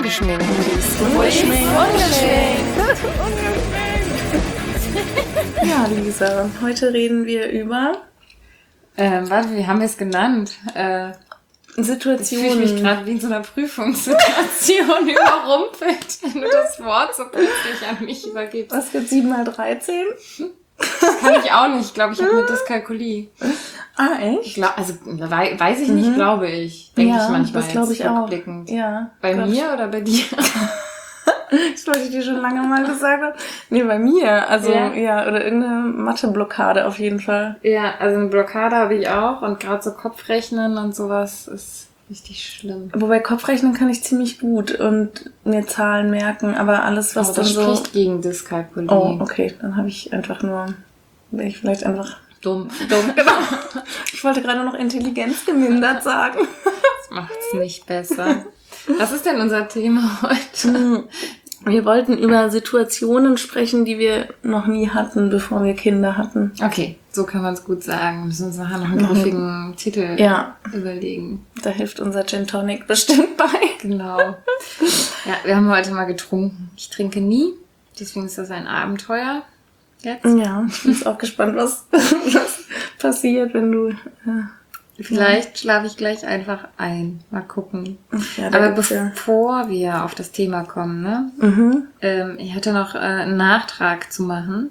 Ungeschminkt. Ungeschminkt. Ja, Lisa, heute reden wir über... Warte, wie haben wir es genannt? Situationen. Ich fühle mich gerade wie in so einer Prüfungssituation überrumpelt, wenn du das Wort so plötzlich an mich übergibst. Was gibt 7 mal 13? Kann ich auch nicht. Ich glaube, ich habe eine Dyskalkulie. Ah, echt? Weiß ich nicht, glaube ich. Denke ich manchmal das glaube ich auch. rückblickend. Ja, bei mir oder bei dir? Das wollte ich dir schon lange mal gesagt haben. Nee, bei mir. Also, ja oder irgendeine Mathe-Blockade auf jeden Fall. Ja, also eine Blockade habe ich auch. Und gerade so Kopfrechnen und sowas ist richtig schlimm. Wobei Kopfrechnen kann ich ziemlich gut und mir Zahlen merken. Aber alles, was aber dann so... Das spricht gegen Dyskalkulie. Oh, okay. Dann habe ich einfach nur... Bin ich vielleicht einfach... Dumm, genau. Ich wollte gerade noch Intelligenz gemindert sagen. Das macht's nicht besser. Was ist denn unser Thema heute? Wir wollten über Situationen sprechen, die wir noch nie hatten, bevor wir Kinder hatten. Okay, so kann man es gut sagen. Wir müssen uns nachher noch einen griffigen Titel überlegen. Da hilft unser Gin Tonic bestimmt bei. Genau. Ja, wir haben heute mal getrunken. Ich trinke nie, deswegen ist das ein Abenteuer jetzt. Ja, ich bin jetzt auch gespannt, was passiert, wenn du... Vielleicht schlafe ich gleich einfach ein. Mal gucken. Ja, aber bevor wir auf das Thema kommen, ne? Ich hatte noch einen Nachtrag zu machen.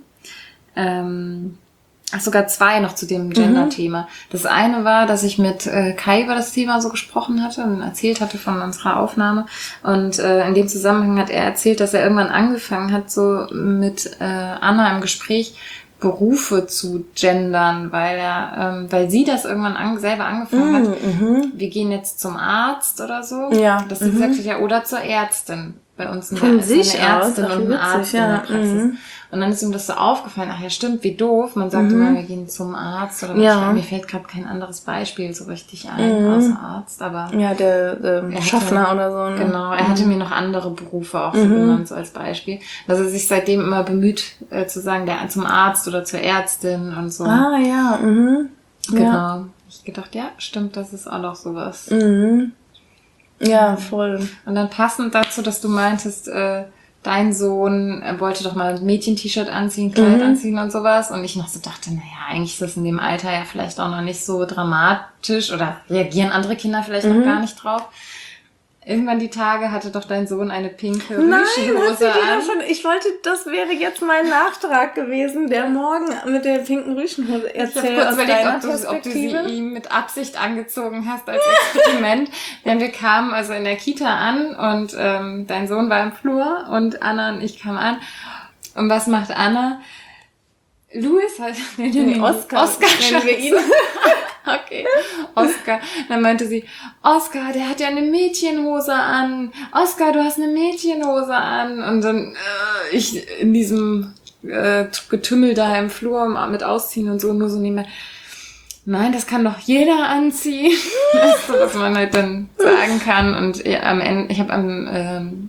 Sogar 2 noch zu dem Gender-Thema. Das eine war, dass ich mit Kai über das Thema so gesprochen hatte und erzählt hatte von unserer Aufnahme. Und in dem Zusammenhang hat er erzählt, dass er irgendwann angefangen hat, so mit Anna im Gespräch Berufe zu gendern, weil sie das irgendwann selber angefangen hat. Wir gehen jetzt zum Arzt oder so. Ja. Das ist gesagt, ja, oder zur Ärztin. Bei uns eine Ärztin und ein Arzt in der Praxis. Und dann ist ihm das so aufgefallen, ach ja, stimmt, wie doof. Man sagt immer, wir gehen zum Arzt. Oder mir fällt gerade kein anderes Beispiel so richtig ein, außer Arzt. Aber ja, der Schaffner oder so. Ne? Genau, er hatte mir noch andere Berufe auch so genannt, so als Beispiel. Dass er sich seitdem immer bemüht, zu sagen, zum Arzt oder zur Ärztin und so. Ah, ja, Genau. Ja. Ich gedacht, ja, stimmt, das ist auch noch sowas. Ja, voll. Und dann passend dazu, dass du meintest, dein Sohn wollte doch mal ein Mädchen-T-Shirt anziehen, Kleid anziehen und sowas. Und ich noch so dachte, naja, eigentlich ist das in dem Alter ja vielleicht auch noch nicht so dramatisch oder reagieren andere Kinder vielleicht noch gar nicht drauf. Irgendwann die Tage hatte doch dein Sohn eine pinke Rüschenhose an. Das wäre jetzt mein Nachtrag gewesen, der morgen mit der pinken Rüschenhose erzählt. Ich habe kurz überlegt, ob du sie ihm mit Absicht angezogen hast als Experiment. Denn wir kamen also in der Kita an und dein Sohn war im Flur und Anna und ich kamen an. Und was macht Anna? Louis halt, Oscar nennen wir ihn. Okay, Oscar. Dann meinte sie, Oscar, der hat ja eine Mädchenhose an. Oscar, du hast eine Mädchenhose an. Und dann ich in diesem Getümmel da im Flur mit Ausziehen und so, nur so nebenbei. Nein, das kann doch jeder anziehen. Das ist so, was man halt dann sagen kann. Und am Ende, ich habe am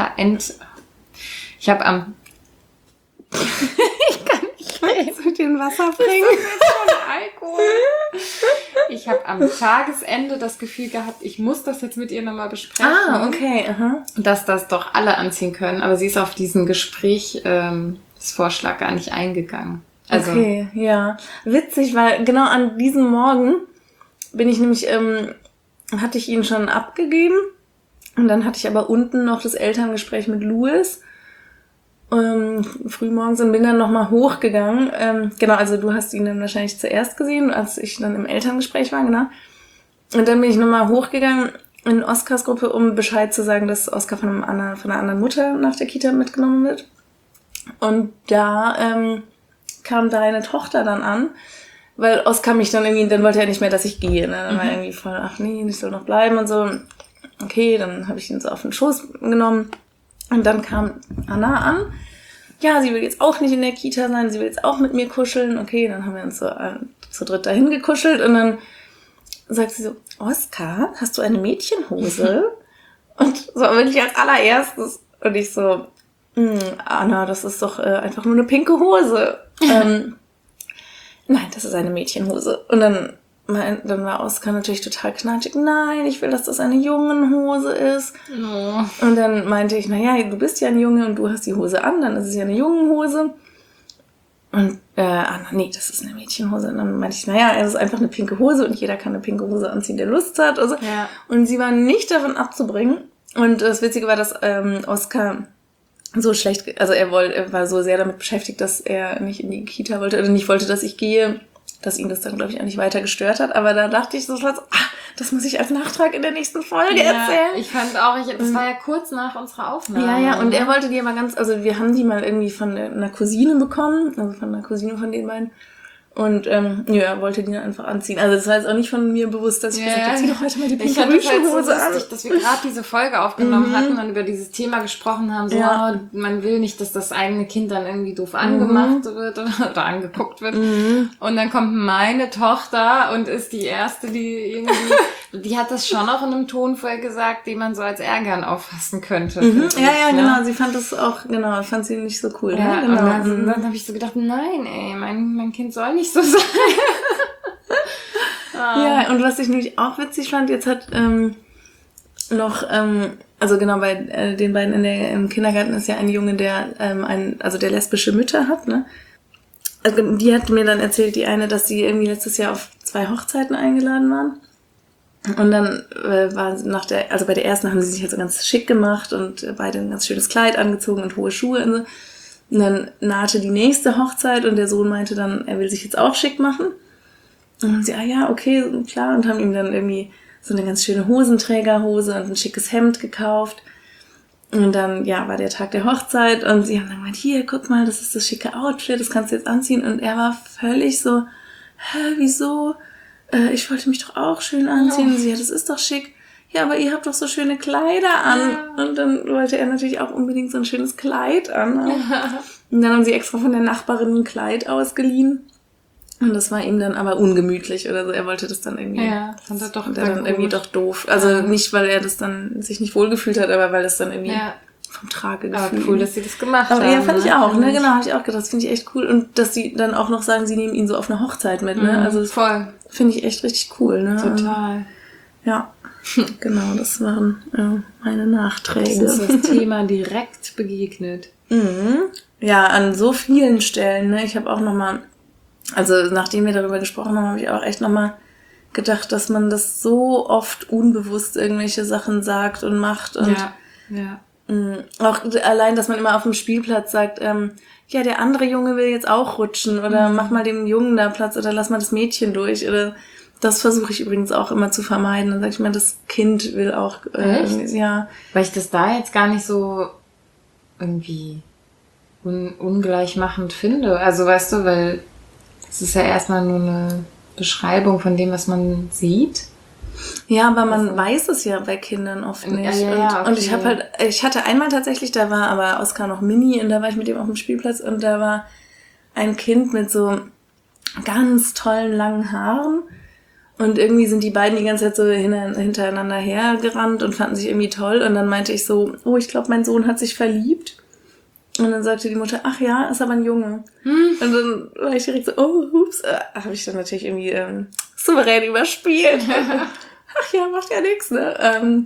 ich kann nicht mehr. Soll ich dir ein Wasser bringen? Alkohol. Ich habe am Tagesende das Gefühl gehabt, ich muss das jetzt mit ihr nochmal besprechen. Ah, okay. Dass das doch alle anziehen können. Aber sie ist auf diesen Gesprächsvorschlag gar nicht eingegangen. Also, okay, ja. Witzig, weil genau an diesem Morgen bin ich nämlich, hatte ich ihn schon abgegeben. Und dann hatte ich aber unten noch das Elterngespräch mit Louis. Frühmorgens und bin dann nochmal hochgegangen. Genau, also du hast ihn dann wahrscheinlich zuerst gesehen, als ich dann im Elterngespräch war, genau. Und dann bin ich nochmal hochgegangen in Oskars Gruppe, um Bescheid zu sagen, dass Oskar von einer anderen Mutter nach der Kita mitgenommen wird. Und da kam deine Tochter dann an, weil Oskar mich dann irgendwie, dann wollte er nicht mehr, dass ich gehe. Ne? Dann war er irgendwie voll, ach nee, ich soll noch bleiben und so. Okay, dann habe ich ihn so auf den Schoß genommen. Und dann kam Anna an. Ja, sie will jetzt auch nicht in der Kita sein, sie will jetzt auch mit mir kuscheln. Okay, dann haben wir uns so zu dritt dahin gekuschelt und dann sagt sie so, Oskar, hast du eine Mädchenhose? Und so bin ich als allererstes und ich so, Anna, das ist doch einfach nur eine pinke Hose. Nein, das ist eine Mädchenhose. Und dann dann war Oskar natürlich total knatschig. Nein, ich will, dass das eine Jungenhose ist. Oh. Und dann meinte ich, naja, du bist ja ein Junge und du hast die Hose an, dann ist es ja eine Jungenhose. Und, nee, das ist eine Mädchenhose. Und dann meinte ich, naja, es ist einfach eine pinke Hose und jeder kann eine pinke Hose anziehen, der Lust hat. Also. Ja. Und sie war nicht davon abzubringen. Und das Witzige war, dass Oskar so schlecht, also er war so sehr damit beschäftigt, dass er nicht in die Kita wollte oder nicht wollte, dass ich gehe, dass ihn das dann, glaube ich, auch nicht weiter gestört hat. Aber da dachte ich so, das muss ich als Nachtrag in der nächsten Folge erzählen. Ich fand auch, das war ja kurz nach unserer Aufnahme. Ja, und er wollte die aber also wir haben die mal irgendwie von einer Cousine bekommen, also von einer Cousine von den beiden. Und er wollte die dann einfach anziehen. Also das war jetzt auch nicht von mir bewusst, dass ich gesagt habe, zieh doch heute mal die pinke Rüschenhose an. Dass wir gerade diese Folge aufgenommen hatten und über dieses Thema gesprochen haben, so man will nicht, dass das eigene Kind dann irgendwie doof angemacht wird oder angeguckt wird. Und dann kommt meine Tochter und ist die erste, die irgendwie, die hat das schon auch in einem Ton vorher gesagt, den man so als Ärgern auffassen könnte. Genau, sie fand das auch, fand sie nicht so cool. Ja, genau. Und dann habe ich so gedacht, nein, ey, mein Kind soll nicht so sein. Ja, und was ich nämlich auch witzig fand, jetzt hat also genau, bei den beiden im Kindergarten ist ja ein Junge, der der lesbische Mütter hat, ne? Also die hat mir dann erzählt, die eine, dass sie irgendwie letztes Jahr auf 2 Hochzeiten eingeladen waren. Und dann war bei der ersten haben sie sich halt so ganz schick gemacht und beide ein ganz schönes Kleid angezogen und hohe Schuhe und so. Und dann nahte die nächste Hochzeit und der Sohn meinte dann, er will sich jetzt auch schick machen. Und dann sie, okay, klar, und haben ihm dann irgendwie so eine ganz schöne Hosenträgerhose und ein schickes Hemd gekauft. Und dann, war der Tag der Hochzeit und sie haben dann gemeint, hier, guck mal, das ist das schicke Outfit, das kannst du jetzt anziehen. Und er war völlig so, wieso? Ich wollte mich doch auch schön anziehen. Und sie, das ist doch schick. Ja, aber ihr habt doch so schöne Kleider an. Ja. Und dann wollte er natürlich auch unbedingt so ein schönes Kleid an. Ja. Und dann haben sie extra von der Nachbarin ein Kleid ausgeliehen. Und das war ihm dann aber ungemütlich oder so. Er wollte das dann irgendwie. Ja, fand er doch dann irgendwie doch doof. Also nicht, weil er das dann sich nicht wohlgefühlt hat, aber weil das dann irgendwie vom Trage gefühlt. Aber cool, dass sie das gemacht haben. Ja, fand ich auch, ne? Genau, habe ich auch gedacht. Das finde ich echt cool. Und dass sie dann auch noch sagen, sie nehmen ihn so auf eine Hochzeit mit, ne? Also voll. Finde ich echt richtig cool, ne? Total. Ja. Genau, das waren meine Nachträge. Das ist das Thema direkt begegnet. Ja, an so vielen Stellen, ne? Ich habe auch nochmal, also nachdem wir darüber gesprochen haben, habe ich auch echt nochmal gedacht, dass man das so oft unbewusst irgendwelche Sachen sagt und macht. Und auch allein, dass man immer auf dem Spielplatz sagt, der andere Junge will jetzt auch rutschen oder mach mal dem Jungen da Platz oder lass mal das Mädchen durch oder das versuche ich übrigens auch immer zu vermeiden. Dann sag ich mal, das Kind will auch, Weil ich das da jetzt gar nicht so irgendwie ungleichmachend finde. Also weißt du, weil es ist ja erstmal nur eine Beschreibung von dem, was man sieht. Ja, aber man weiß es ja bei Kindern oft nicht. Und ich hatte einmal tatsächlich, da war aber Oskar noch Mini und da war ich mit ihm auf dem Spielplatz und da war ein Kind mit so ganz tollen langen Haaren. Und irgendwie sind die beiden die ganze Zeit so hintereinander hergerannt und fanden sich irgendwie toll. Und dann meinte ich so, ich glaube, mein Sohn hat sich verliebt. Und dann sagte die Mutter, ach ja, ist aber ein Junge. Und dann war ich direkt so, hups. Habe ich dann natürlich irgendwie souverän überspielt. Ach ja, macht ja nichts, ne?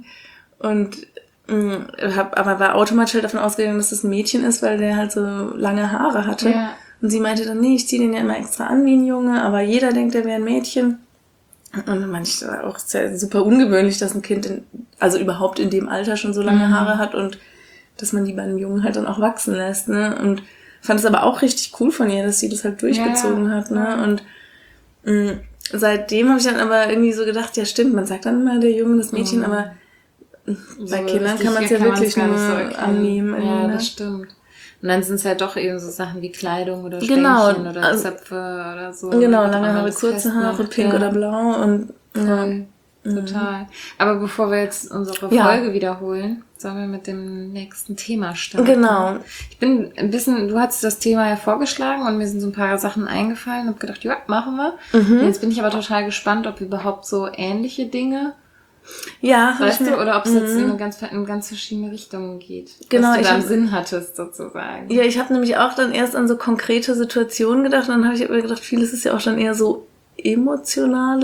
Aber war automatisch halt davon ausgegangen, dass das ein Mädchen ist, weil der halt so lange Haare hatte. Ja. Und sie meinte dann, nee, ich ziehe den ja immer extra an wie ein Junge, aber jeder denkt, der wäre ein Mädchen. Und dann meinte ich, das war auch super ungewöhnlich, dass ein Kind also überhaupt in dem Alter schon so lange Haare hat und dass man die bei einem Jungen halt dann auch wachsen lässt, ne? Und fand es aber auch richtig cool von ihr, dass sie das halt durchgezogen hat, ne? Und seitdem habe ich dann aber irgendwie so gedacht, ja stimmt, man sagt dann immer der Junge, das Mädchen, aber bei Kindern kann man es ja wirklich nur so annehmen. Ja, das stimmt. Und dann sind es halt doch eben so Sachen wie Kleidung oder Stängchen oder Zöpfe oder so. Genau, lange Haare, kurze Haare, pink oder blau und total. Aber bevor wir jetzt unsere Folge wiederholen, sollen wir mit dem nächsten Thema starten. Genau. Ich bin ein bisschen, du hattest das Thema ja vorgeschlagen und mir sind so ein paar Sachen eingefallen. Hab gedacht, ja, machen wir. Und jetzt bin ich aber total gespannt, ob überhaupt so ähnliche Dinge, weißt du, oder ob es jetzt in ganz verschiedene Richtungen geht. Genau, was du da im Sinn hattest, sozusagen. Ja, ich habe nämlich auch dann erst an so konkrete Situationen gedacht und dann habe ich aber gedacht, vieles ist ja auch schon eher so emotionale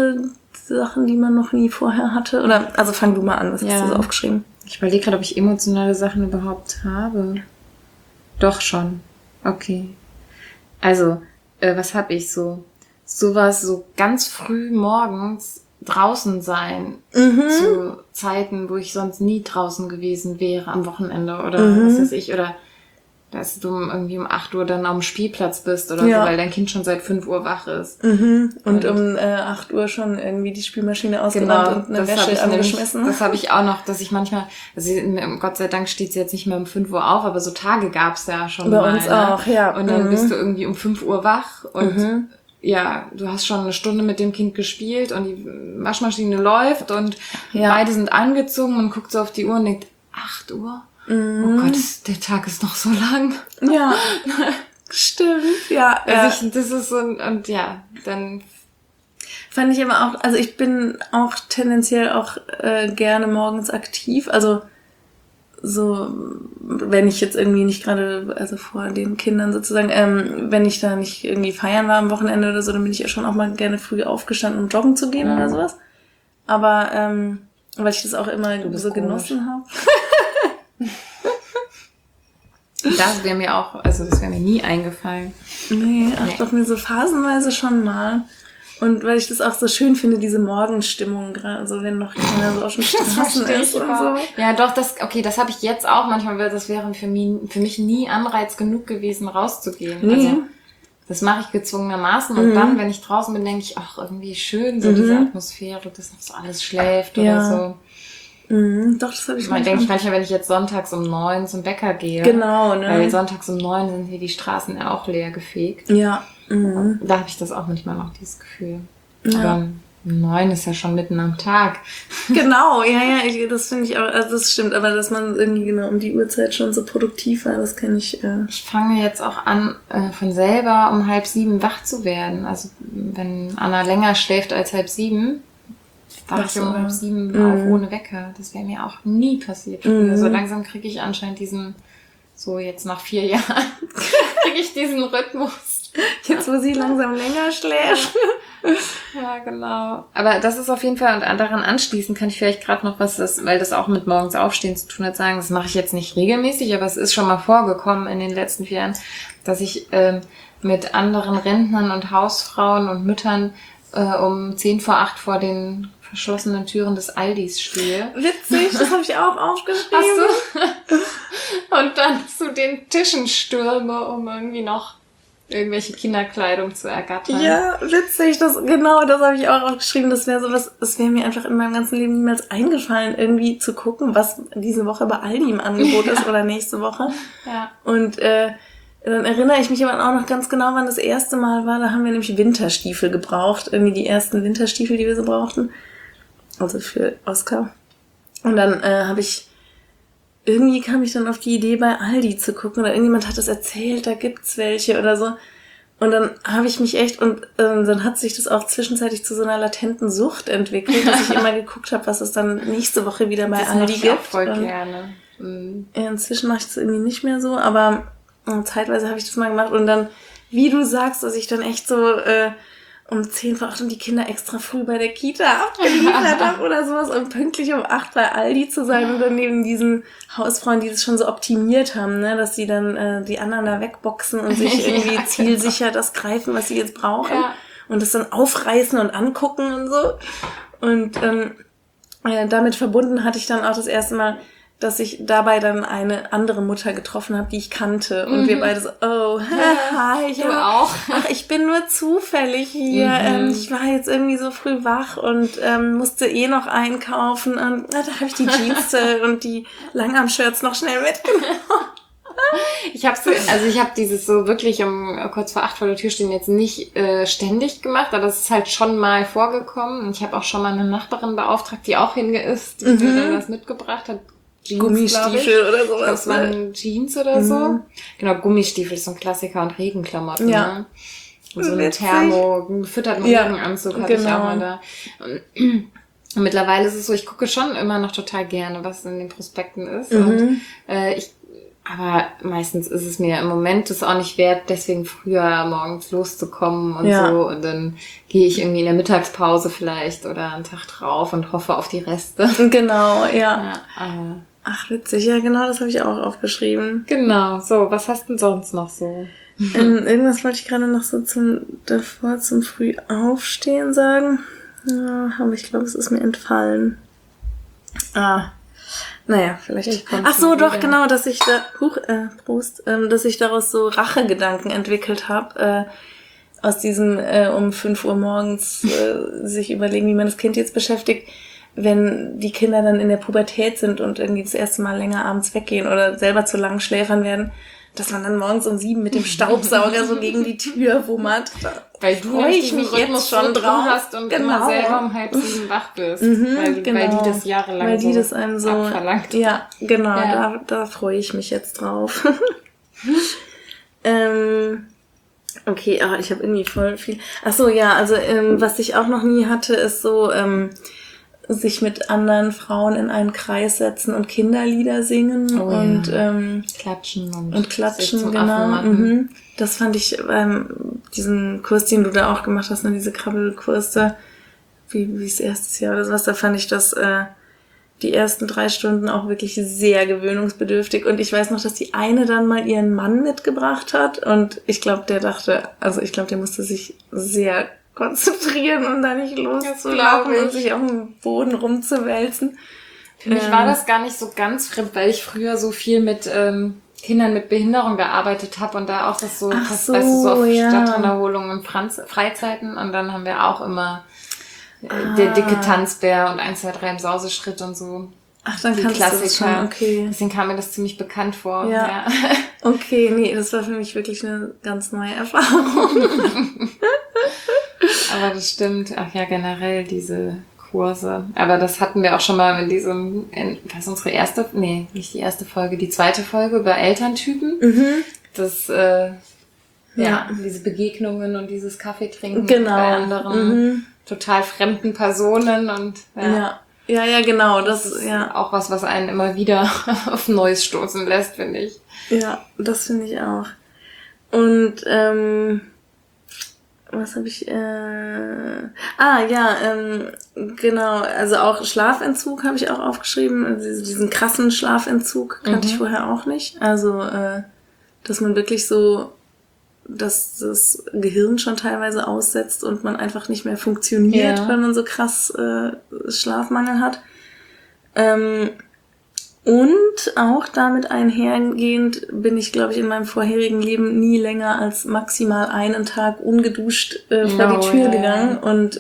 Sachen, die man noch nie vorher hatte? Oder, also fang du mal an, was hast du so aufgeschrieben? Ich überlege gerade, ob ich emotionale Sachen überhaupt habe. Doch schon. Okay. Also, was habe ich so? Sowas so ganz früh morgens draußen sein. Zu Zeiten, wo ich sonst nie draußen gewesen wäre, am Wochenende oder was weiß ich. Oder dass du irgendwie um 8 Uhr dann am Spielplatz bist oder so, weil dein Kind schon seit 5 Uhr wach ist. Und um 8 Uhr schon irgendwie die Spülmaschine ausgeräumt und eine Wäsche angeschmissen. Das habe ich auch noch, dass ich manchmal, also Gott sei Dank steht sie jetzt nicht mehr um 5 Uhr auf, aber so Tage gab's ja schon bei mal. Uns auch, ja. Und dann bist du irgendwie um 5 Uhr wach und ja, du hast schon eine Stunde mit dem Kind gespielt und die Waschmaschine läuft und beide sind angezogen und guckt so auf die Uhr und denkt, 8 Uhr? Oh Gott, der Tag ist noch so lang. Ja, stimmt. Ja, also das ist so, und ja, dann fand ich aber auch, also ich bin auch tendenziell auch gerne morgens aktiv, also so, wenn ich jetzt irgendwie nicht gerade, also vor den Kindern sozusagen, wenn ich da nicht irgendwie feiern war am Wochenende oder so, dann bin ich ja schon auch mal gerne früh aufgestanden, um joggen zu gehen oder sowas. Aber, weil ich das auch immer so genossen habe. Das wäre mir auch, also das wäre mir nie eingefallen. Nee, doch mir so phasenweise schon mal. Und weil ich das auch so schön finde, diese Morgenstimmung gerade, also wenn noch keiner so auf dem Straßen ist und so. Ja, doch, das habe ich jetzt auch manchmal, weil das wäre für mich nie Anreiz genug gewesen, rauszugehen. Nee. Also das mache ich gezwungenermaßen und dann, wenn ich draußen bin, denke ich, ach, irgendwie schön, so diese Atmosphäre, dass noch so alles schläft oder so. Doch, das habe ich manchmal. Denke ich manchmal, wenn ich jetzt sonntags um 9 zum Bäcker gehe. Genau, ne? Weil sonntags um 9 sind hier die Straßen ja auch leer gefegt. Ja. Da habe ich das auch manchmal noch, dieses Gefühl. Ja. Aber um 9 ist ja schon mitten am Tag. Genau, ja, das finde ich auch, also das stimmt, aber dass man irgendwie genau um die Uhrzeit schon so produktiv war, das kenne ich. Ich fange jetzt auch an, von selber um 6:30 wach zu werden. Also wenn Anna länger schläft als 6:30, wache ich um 7 auf ohne Wecker. Das wäre mir auch nie passiert früher. So langsam kriege ich anscheinend diesen, so jetzt nach 4 Jahren, kriege ich diesen Rhythmus. Jetzt, wo sie langsam länger schläft. Ja, genau. Aber das ist auf jeden Fall, und daran anschließend kann ich vielleicht gerade noch weil das auch mit morgens aufstehen zu tun hat, sagen, das mache ich jetzt nicht regelmäßig, aber es ist schon mal vorgekommen in den letzten 4 Jahren, dass ich mit anderen Rentnern und Hausfrauen und Müttern um 7:50 vor den verschlossenen Türen des Aldis stehe. Witzig, das habe ich auch aufgeschrieben. Hast du? Und dann zu den Tischen stürme, um irgendwie noch irgendwelche Kinderkleidung zu ergattern. Ja, witzig, das habe ich auch aufgeschrieben. Das wäre sowas, es wäre mir einfach in meinem ganzen Leben niemals eingefallen, irgendwie zu gucken, was diese Woche bei Aldi im Angebot ist oder nächste Woche. Ja. Und dann erinnere ich mich aber auch noch ganz genau, wann das erste Mal war. Da haben wir nämlich Winterstiefel gebraucht. Irgendwie die ersten Winterstiefel, die wir so brauchten. Also für Oskar. Und dann irgendwie kam ich dann auf die Idee, bei Aldi zu gucken. Oder irgendjemand hat das erzählt, da gibt's welche oder so. Und dann habe ich mich echt, und dann hat sich das auch zwischenzeitlich zu so einer latenten Sucht entwickelt, dass ich immer geguckt habe, was es dann nächste Woche wieder bei Aldi gibt. Das mache ich auch voll gerne. Ja, inzwischen mache ich das irgendwie nicht mehr so, aber zeitweise habe ich das mal gemacht. Und dann, wie du sagst, dass ich dann echt so um 7:50 und die Kinder extra früh bei der Kita abgeliefert habe oder sowas und pünktlich um 8 bei Aldi zu sein und dann neben diesen Hausfrauen, die das schon so optimiert haben, ne, dass sie dann die anderen da wegboxen und sich irgendwie zielsicher das greifen, was sie jetzt brauchen und das dann aufreißen und angucken und so. Und damit verbunden hatte ich dann auch das erste Mal, dass ich dabei dann eine andere Mutter getroffen habe, die ich kannte. Und wir beide so, oh, hi, du auch. Ach, ich bin nur zufällig hier. Ich war jetzt irgendwie so früh wach und musste noch einkaufen. Und da habe ich die Jeans und die Langarm-Shirts noch schnell mitgenommen. Ich habe dieses so wirklich kurz vor 8 vor der Tür stehen jetzt nicht ständig gemacht, aber es ist halt schon mal vorgekommen. Und ich habe auch schon mal eine Nachbarin beauftragt, die auch hingeisst, die mir dann was mitgebracht hat. Jeans, Gummistiefel oder sowas. Das waren Jeans oder so. Genau, Gummistiefel ist so ein Klassiker und Regenklamotten. Ja. Ne? Und so einen gefütterten Regenanzug hatte ich auch mal da. Und mittlerweile ist es so, ich gucke schon immer noch total gerne, was in den Prospekten ist. Und ich Aber meistens ist es mir im Moment das auch nicht wert, deswegen früher morgens loszukommen und Ja. so. Und dann gehe ich irgendwie in der Mittagspause vielleicht oder einen Tag drauf und hoffe auf die Reste. Genau, ja. Ja, aber Ach, witzig. Ja, genau, das habe ich auch aufgeschrieben. genau. So, was hast du denn sonst noch so? Irgendwas wollte ich gerade noch so davor zum Frühaufstehen sagen. Ja, aber ich glaube, es ist mir entfallen. Naja, vielleicht. Ach so, doch, wieder. genau, dass ich Prost, dass ich daraus so Rachegedanken entwickelt habe, aus diesem um 5 Uhr morgens sich überlegen, wie man das Kind jetzt beschäftigt, wenn die Kinder dann in der Pubertät sind und irgendwie das erste Mal länger abends weggehen oder selber zu lang schläfern werden, dass man dann morgens um 7 mit dem Staubsauger so gegen die Tür wummert. Weil du freu ich mich jetzt schon drauf hast und immer selber um 6:30 wach bist. Weil die das jahrelang weil die das einem so abverlangt. Ja, genau, Ja. da freue ich mich jetzt drauf. Okay, ich habe irgendwie voll viel. Ach so, ja, also was ich auch noch nie hatte, ist so sich mit anderen Frauen in einen Kreis setzen und Kinderlieder singen und Klatschen und sich klatschen, zum genau. Affen machen. Das fand ich diesen Kurs, den du da auch gemacht hast, ne, diese Krabbelkurse, wie es erstes Jahr oder sowas, da fand ich das die ersten 3 Stunden auch wirklich sehr gewöhnungsbedürftig. Und ich weiß noch, dass die eine dann mal ihren Mann mitgebracht hat und ich glaube, der musste sich sehr konzentrieren, um da nicht loszulaufen und sich auf dem Boden rumzuwälzen. Für mich war das gar nicht so ganz fremd, weil ich früher so viel mit Kindern mit Behinderung gearbeitet habe und da auch das so, weißt du, so auf Stadtwanderholungen und Freizeiten und dann haben wir auch immer der dicke Tanzbär und 1, 2, 3 im Sauseschritt und so. Ach, dann die kannst du das Klassiker. schon, okay. Deswegen kam mir das ziemlich bekannt vor. Ja. Okay, nee, das war für mich wirklich eine ganz neue Erfahrung. Aber das stimmt. Ach ja, generell diese Kurse. Aber das hatten wir auch schon mal was unsere erste, nee, nicht die erste Folge, die zweite Folge über Elterntypen. Das, diese Begegnungen und dieses Kaffeetrinken bei anderen total fremden Personen und Ja, genau. Das ist ja auch was einen immer wieder auf Neues stoßen lässt, finde ich. Ja, das finde ich auch. Und was habe ich? Genau. Also auch Schlafentzug habe ich auch aufgeschrieben. Also diesen krassen Schlafentzug kannte ich vorher auch nicht. Also dass man wirklich so, dass das Gehirn schon teilweise aussetzt und man einfach nicht mehr funktioniert, wenn man so krass Schlafmangel hat. Und auch damit einhergehend bin ich, glaube ich, in meinem vorherigen Leben nie länger als maximal einen Tag ungeduscht vor die Tür gegangen. Und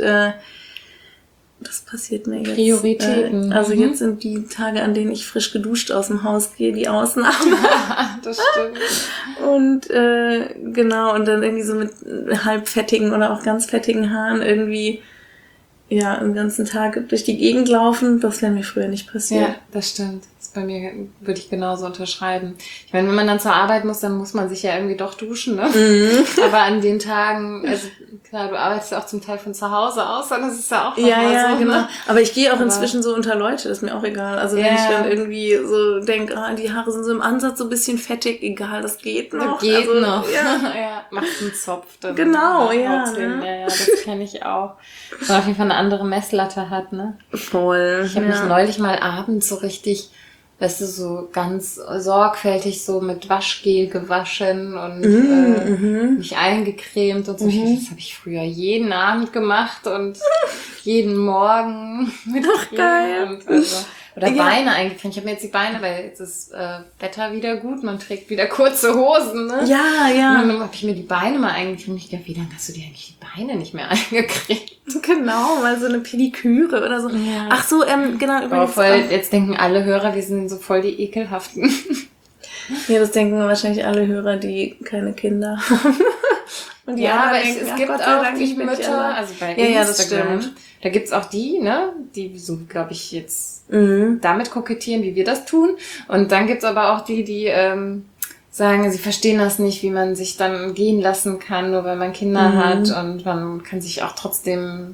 das passiert mir jetzt. Prioritäten. Also jetzt sind die Tage, an denen ich frisch geduscht aus dem Haus gehe, die Ausnahme. Das stimmt. Und genau, und dann irgendwie so mit halbfettigen oder auch ganz fettigen Haaren irgendwie den ganzen Tag durch die Gegend laufen. Das wäre mir früher nicht passiert. Ja, das stimmt. Das bei mir würde ich genauso unterschreiben. Ich meine, wenn man dann zur Arbeit muss, dann muss man sich ja irgendwie doch duschen, ne? Aber an den Tagen, also klar, du arbeitest ja auch zum Teil von zu Hause aus, dann ist es ja auch nochmal so. Genau. Ne? Aber ich gehe auch inzwischen so unter Leute, das ist mir auch egal. Also wenn ich dann irgendwie so denke, die Haare sind so im Ansatz so ein bisschen fettig, egal, das geht noch. Geht also, noch. Ja. Macht einen Zopf. Dann Genau, Ja, das kenne ich auch. Dass man auf jeden Fall eine andere Messlatte hat, ne? Voll. Ich habe mich neulich mal abends so richtig, weißt du, so ganz sorgfältig so mit Waschgel gewaschen und mich eingecremt und so. Das habe ich früher jeden Abend gemacht und jeden Morgen mit Creme. Geil. Und oder Beine eingecremt. Ich habe mir jetzt die Beine, weil jetzt ist Wetter wieder gut, man trägt wieder kurze Hosen, ne? Ja. Und dann habe ich mir die Beine mal eingecremt. Ich dachte, wie lange hast du dir eigentlich die Beine nicht mehr eingecremt? Genau, mal so eine Pediküre oder so. Ja. Ach so, genau, übrigens. Jetzt denken alle Hörer, wir sind so voll die Ekelhaften. Ja, das denken wahrscheinlich alle Hörer, die keine Kinder haben. Und die aber anderen es denken, gibt Gott sei auch Dank, die ich bin nicht Mütter, allein. also bei Ja, das Instagram, stimmt. da gibt's auch die, ne, die so, glaube ich, jetzt damit kokettieren, wie wir das tun. Und dann gibt's aber auch die sagen, sie verstehen das nicht, wie man sich dann gehen lassen kann, nur weil man Kinder hat und man kann sich auch trotzdem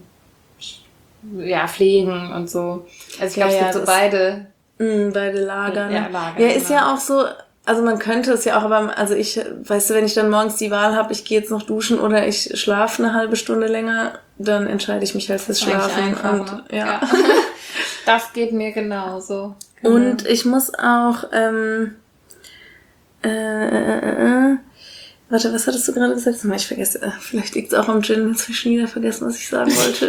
pflegen und so. Also ich glaube, es gibt so beide. Beide Lager. Ne? Ja, Lager, ist genau. ja auch so, Also man könnte es ja auch, aber also weißt du, wenn ich dann morgens die Wahl habe, ich gehe jetzt noch duschen oder ich schlafe eine halbe Stunde länger, dann entscheide ich mich halt fürs Schlafen. Einfach, Und, ne? ja. Das geht mir genauso. Genau. Und ich muss auch, warte, was hattest du gerade gesagt? Ich vergesse, vielleicht liegt es auch am Gin, jetzt habe ich schon wieder vergessen, was ich sagen wollte.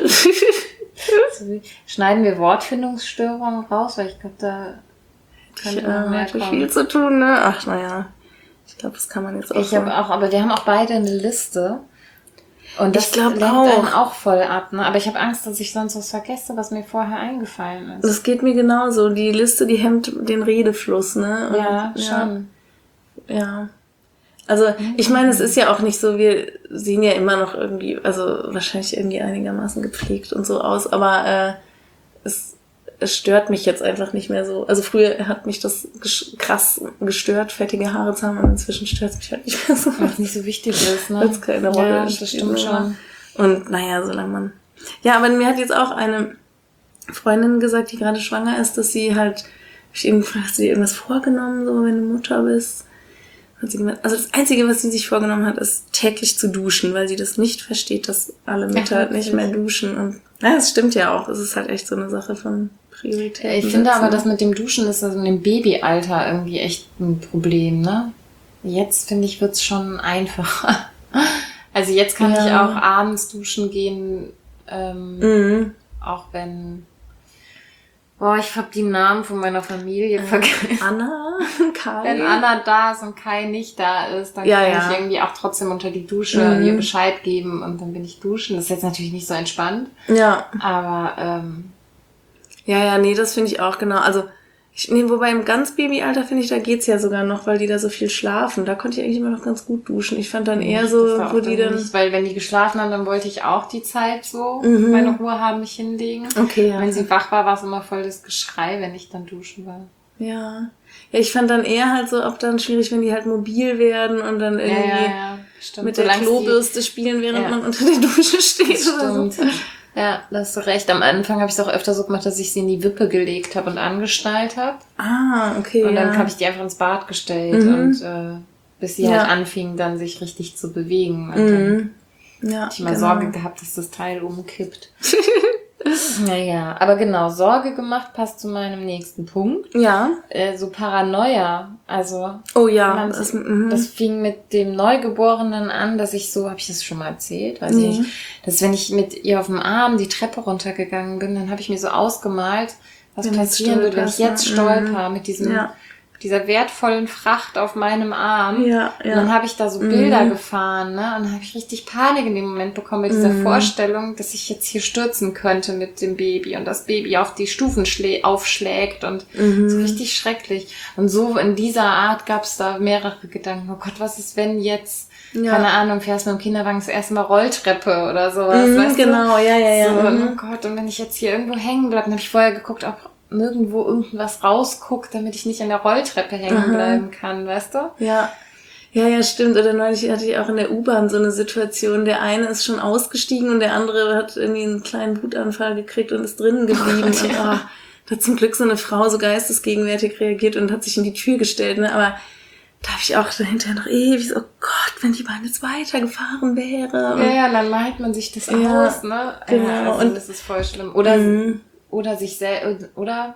Schneiden wir Wortfindungsstörungen raus, weil ich glaube, da könnte noch mehr hatte kommen. viel zu tun, ne? Ach, naja. Ich glaube, das kann man jetzt auch Ich habe auch, aber wir haben auch beide eine Liste. Und das lenkt auch. einen auch voll ab, ne? Aber ich habe Angst, dass ich sonst was vergesse, was mir vorher eingefallen ist. Das geht mir genauso. Die Liste, die hemmt den Redefluss, ne? Und, ja, schon. Ja. Also, ich meine, es ist ja auch nicht so, wir sehen ja immer noch irgendwie, also wahrscheinlich irgendwie einigermaßen gepflegt und so aus, aber es stört mich jetzt einfach nicht mehr so. Also früher hat mich das krass gestört, fettige Haare zu haben, und inzwischen stört es mich halt nicht mehr so. Weil es nicht so wichtig ist, ne? Weil es keine Rolle ja, spielt. das stimmt schon. Und naja, solange man... Ja, aber mir hat jetzt auch eine Freundin gesagt, die gerade schwanger ist, dass sie halt... Ich eben gefragt, hast du dir irgendwas vorgenommen, so wenn du Mutter bist? Hat sie gemeint, also das Einzige, was sie sich vorgenommen hat, ist täglich zu duschen, weil sie das nicht versteht, dass alle Mütter nicht mehr duschen. Und ja, das stimmt ja auch. Es ist halt echt so eine Sache von Prioritäten. Ich finde aber, das mit dem Duschen ist also in dem Babyalter irgendwie echt ein Problem, ne? Jetzt, finde ich, wird's schon einfacher. Also jetzt kann ich auch abends duschen gehen, auch wenn... Boah, ich hab die Namen von meiner Familie vergessen. Anna, Kai. Wenn Anna da ist und Kai nicht da ist, dann kann ich irgendwie auch trotzdem unter die Dusche ihr Bescheid geben und dann bin ich duschen. Das ist jetzt natürlich nicht so entspannt. Ja. Aber, nee, das finde ich auch genau. Also, wobei im ganz Babyalter finde ich, da geht's ja sogar noch, weil die da so viel schlafen. Da konnte ich eigentlich immer noch ganz gut duschen. Ich fand dann eher so, wo die dann... Nicht, weil wenn die geschlafen haben, dann wollte ich auch die Zeit so, meine Ruhe haben, mich hinlegen. Okay, ja. Wenn sie wach war, war es immer voll das Geschrei, wenn ich dann duschen war. Ja. Ja, ich fand dann eher halt so, ob dann schwierig, wenn die halt mobil werden und dann irgendwie Stimmt. mit der Klobürste spielen, während man unter der Dusche steht oder so. Ja, da hast du recht. Am Anfang habe ich es auch öfter so gemacht, dass ich sie in die Wippe gelegt habe und angeschnallt habe. Ah, okay. Und dann habe ich die einfach ins Bad gestellt und bis sie halt anfing, dann sich richtig zu bewegen. Und dann hatte ich immer Sorge gehabt, dass das Teil umkippt. Naja, aber genau, Sorge gemacht passt zu meinem nächsten Punkt. Ja. So Paranoia, also... Oh ja. Das fing mit dem Neugeborenen an, dass ich so, habe ich das schon mal erzählt? Weiß ich nicht. Dass wenn ich mit ihr auf dem Arm die Treppe runtergegangen bin, dann habe ich mir so ausgemalt, was passieren würde, wenn ich jetzt stolper mit dieser wertvollen Fracht auf meinem Arm. Ja. Und dann habe ich da so Bilder gefahren, ne? Und dann habe ich richtig Panik in dem Moment bekommen bei dieser Vorstellung, dass ich jetzt hier stürzen könnte mit dem Baby und das Baby auf die Stufen aufschlägt und so richtig schrecklich. Und so in dieser Art gab es da mehrere Gedanken. Oh Gott, was ist, wenn jetzt, keine Ahnung, fährst mit dem Kinderwagen das erste Mal Rolltreppe oder sowas, weißt du? Genau, ja. So, oh Gott, und wenn ich jetzt hier irgendwo hängen bleibe, dann habe ich vorher geguckt, ob nirgendwo irgendwas rausguckt, damit ich nicht an der Rolltreppe hängen bleiben kann, weißt du? Ja, stimmt. Oder neulich hatte ich auch in der U-Bahn so eine Situation, der eine ist schon ausgestiegen und der andere hat irgendwie einen kleinen Wutanfall gekriegt und ist drinnen geblieben. Und da hat zum Glück so eine Frau so geistesgegenwärtig reagiert und hat sich in die Tür gestellt, ne? Aber da habe ich auch dahinter noch ewig so, oh Gott, wenn die Bahn jetzt weitergefahren wäre. Ja, dann malt man sich das aus, ne? Genau. Ja, also das ist voll schlimm. Oder sich selbst, oder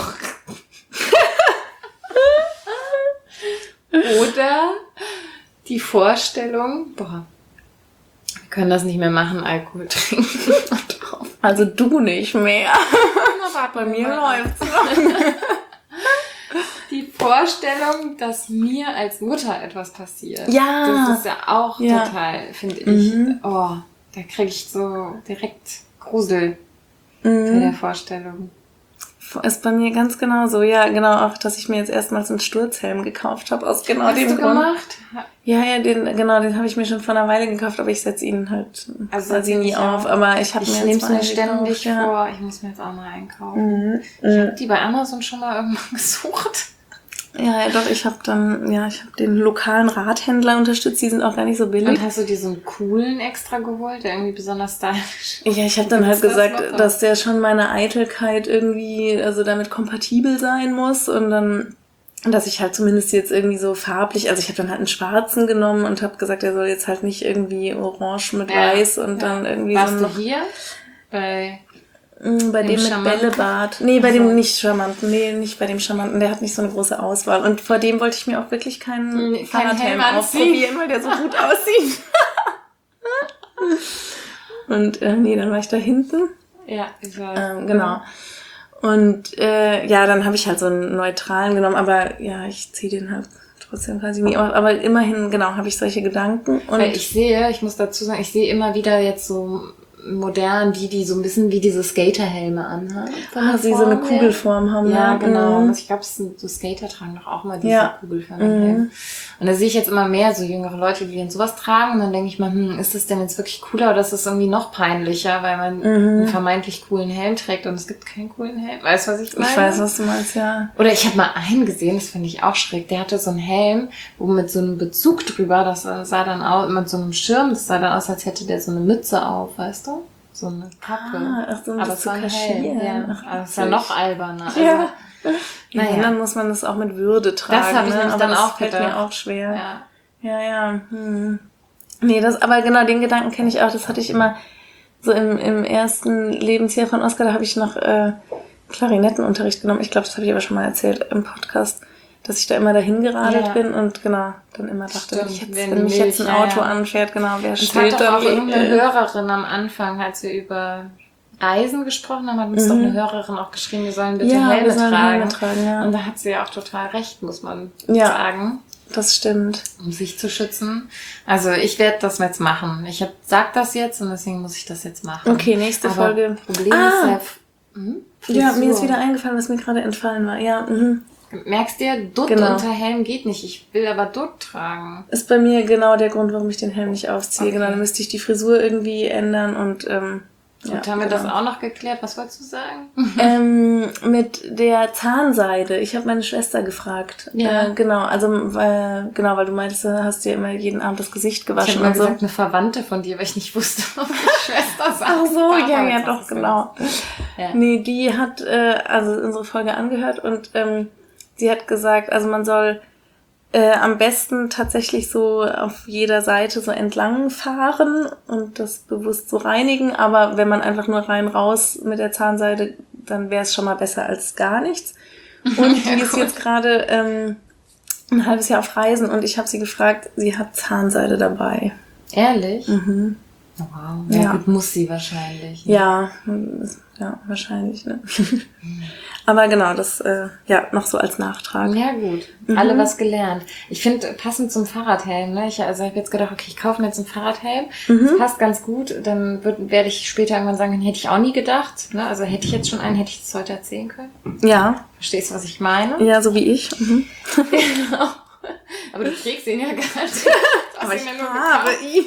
die Vorstellung, wir können das nicht mehr machen, Alkohol trinken. Also du nicht mehr. Bei mir läuft's noch. Die Vorstellung, dass mir als Mutter etwas passiert. Ja. Das ist ja auch total, finde ich. Oh, da kriege ich so direkt Grusel bei der Vorstellung. Ist bei mir ganz genau so. Ja, genau, auch, dass ich mir jetzt erstmals einen Sturzhelm gekauft habe, aus genau dem Grund. Gemacht? Ja, den habe ich mir schon vor einer Weile gekauft, aber ich setze ihn halt quasi nie auf. Aber ich nehme es mir ständig vor. Ich muss mir jetzt auch mal einkaufen. Ich habe die bei Amazon schon mal irgendwann gesucht. Ja, doch, ich habe den lokalen Radhändler unterstützt, die sind auch gar nicht so billig. Und hast du dir so einen coolen extra geholt, der irgendwie besonders stylisch? Ja, ich habe dann halt gesagt, dass der schon meine Eitelkeit irgendwie, also damit kompatibel sein muss und dann dass ich halt zumindest jetzt irgendwie so farblich, also ich habe dann halt einen schwarzen genommen und habe gesagt, er soll jetzt halt nicht irgendwie orange mit weiß und dann irgendwie Warst so du hier? Bei dem mit Charmanten? Bällebad. Nee, bei dem nicht Charmanten. Nee, nicht bei dem Charmanten. Der hat nicht so eine große Auswahl. Und vor dem wollte ich mir auch wirklich keinen Fahrradhelm ausprobieren, weil der so gut aussieht. Und nee, dann war ich da hinten. Ja, ich war. Genau. Und dann habe ich halt so einen neutralen genommen, aber ja, ich ziehe den halt trotzdem quasi nie auf. Aber immerhin, genau, habe ich solche Gedanken. Und Weil ich muss dazu sagen, ich sehe immer wieder jetzt so modern, die so ein bisschen wie diese Skaterhelme anhaben. Die so eine Kugelform haben. Ja, ne? genau. Mhm. Ich glaube, so Skater tragen doch auch mal diese kugelförmigen Helme. Und da sehe ich jetzt immer mehr so jüngere Leute, die dann sowas tragen. Und dann denke ich mal, ist das denn jetzt wirklich cooler oder ist das irgendwie noch peinlicher, weil man einen vermeintlich coolen Helm trägt und es gibt keinen coolen Helm. Weißt du, was ich meine? Ich weiß, was du meinst, ja. Oder ich habe mal einen gesehen, das finde ich auch schräg. Der hatte so einen Helm, wo mit so einem Bezug drüber, das sah dann aus, mit so einem Schirm, das sah dann aus, als hätte der so eine Mütze auf, weißt du? So eine Kappe. Ach so, aber es war ein Helm. Ja. Aber es ist ja noch alberner. Also, ja. Naja. Dann muss man das auch mit Würde tragen. Das habe ich nämlich aber dann das auch fällt gedacht. mir auch schwer. Ja. Ja. Nee, aber genau, den Gedanken kenne ich auch. Das hatte ich immer so im ersten Lebensjahr von Oskar, da habe ich noch Klarinettenunterricht genommen. Ich glaube, das habe ich aber schon mal erzählt im Podcast, dass ich da immer dahin geradelt bin und genau, dann immer dachte, wenn mich jetzt ein Auto anfährt, genau, wer steht da? Hat doch auch irgendeine Hörerin am Anfang, als wir über Reisen gesprochen haben, hat uns doch eine Hörerin auch geschrieben, wir sollen bitte Helme tragen. Ja. Und da hat sie ja auch total recht, muss man sagen. Das stimmt. Um sich zu schützen. Also ich werde das jetzt machen. Ich sag das jetzt und deswegen muss ich das jetzt machen. Okay, nächste Folge. Problem ist ja, mir ist wieder eingefallen, was mir gerade entfallen war. Ja, Merkst du, Dutt unter Helm geht nicht. Ich will aber Dutt tragen. Ist bei mir genau der Grund, warum ich den Helm nicht aufziehe. Okay. Genau, dann müsste ich die Frisur irgendwie ändern und haben wir das auch noch geklärt? Was wolltest du sagen? Mit der Zahnseide. Ich habe meine Schwester gefragt. Ja. Genau, weil du meintest, du hast dir immer jeden Abend das Gesicht gewaschen. Ich habe mal gesagt, eine Verwandte von dir, weil ich nicht wusste, ob die Schwester sagt. Ach so, ja, doch, genau. Ja. Nee, die hat unsere Folge angehört und sie hat gesagt, also man soll am besten tatsächlich so auf jeder Seite so entlang fahren und das bewusst so reinigen, aber wenn man einfach nur rein raus mit der Zahnseide, dann wäre es schon mal besser als gar nichts. Und die ist jetzt gerade ein halbes Jahr auf Reisen und ich habe sie gefragt, sie hat Zahnseide dabei. Ehrlich? Mhm. Wow. Ja, gut, muss sie wahrscheinlich. Ne? Ja, wahrscheinlich, ne? Aber genau, das noch so als Nachtrag. Ja, gut. Alle was gelernt. Ich finde, passend zum Fahrradhelm, ne? Ich habe jetzt gedacht, okay, ich kaufe mir jetzt einen Fahrradhelm. Das passt ganz gut. Dann werde ich später irgendwann sagen, den hätte ich auch nie gedacht. Ne? Also hätte ich jetzt schon einen, hätte ich das heute erzählen können. Ja. Verstehst du, was ich meine? Ja, so wie ich. Genau. Aber du trägst ihn ja gar nicht. Aber ich habe ihn.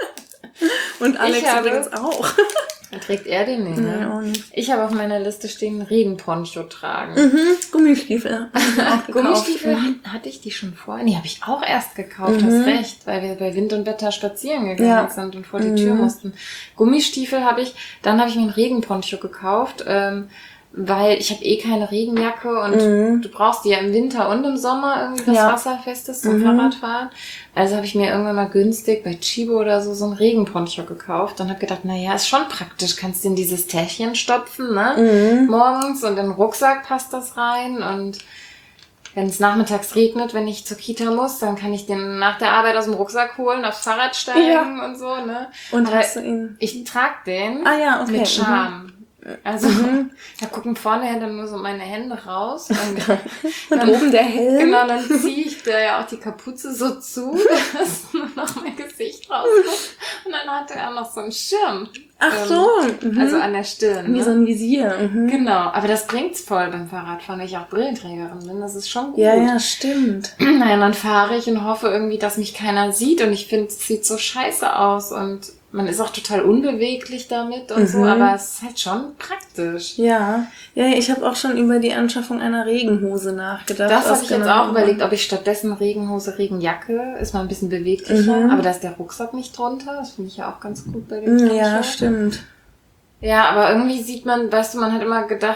Und Alex übrigens auch. Dann trägt er den nicht, ne? Nee, auch nicht. Ich habe auf meiner Liste stehen, Regenponcho tragen. Gummistiefel. Gummistiefel, hatte ich die schon vorher? Nee, habe ich auch erst gekauft, hast recht, weil wir bei Wind und Wetter spazieren gegangen sind und vor die Tür mussten. Gummistiefel dann habe ich mir einen Regenponcho gekauft, weil ich habe keine Regenjacke und du brauchst die ja im Winter und im Sommer irgendwie was Wasserfestes zum Fahrradfahren. Also habe ich mir irgendwann mal günstig bei Chibo oder so einen Regenponcho gekauft und habe gedacht, naja, ist schon praktisch, kannst du in dieses Täschchen stopfen, ne? Morgens und in den Rucksack passt das rein und wenn es nachmittags regnet, wenn ich zur Kita muss, dann kann ich den nach der Arbeit aus dem Rucksack holen, aufs Fahrrad steigen und so, ne? Und aber hast du ihn? Ich trag den okay. mit Charme. Also, da gucken vorne dann nur so meine Hände raus. Und oben der Helm. Genau, dann ziehe ich da ja auch die Kapuze so zu, dass nur noch mein Gesicht rauskommt. Und dann hat er auch noch so einen Schirm. Ach so. Also an der Stirn. Wie so ein Visier. Genau, aber das bringt's voll beim Fahrradfahren, weil ich auch Brillenträgerin bin. Das ist schon gut. Ja, stimmt. Naja, dann fahre ich und hoffe irgendwie, dass mich keiner sieht. Und ich finde, es sieht so scheiße aus und man ist auch total unbeweglich damit und so, aber es ist halt schon praktisch. Ja, ich habe auch schon über die Anschaffung einer Regenhose nachgedacht. Das habe ich jetzt auch überlegt, ob ich stattdessen Regenhose, Regenjacke, ist mal ein bisschen beweglicher, aber da ist der Rucksack nicht drunter, das finde ich ja auch ganz gut bei dem Poncho. Ja, stimmt. Ja, aber irgendwie sieht man, weißt du, man hat immer gedacht,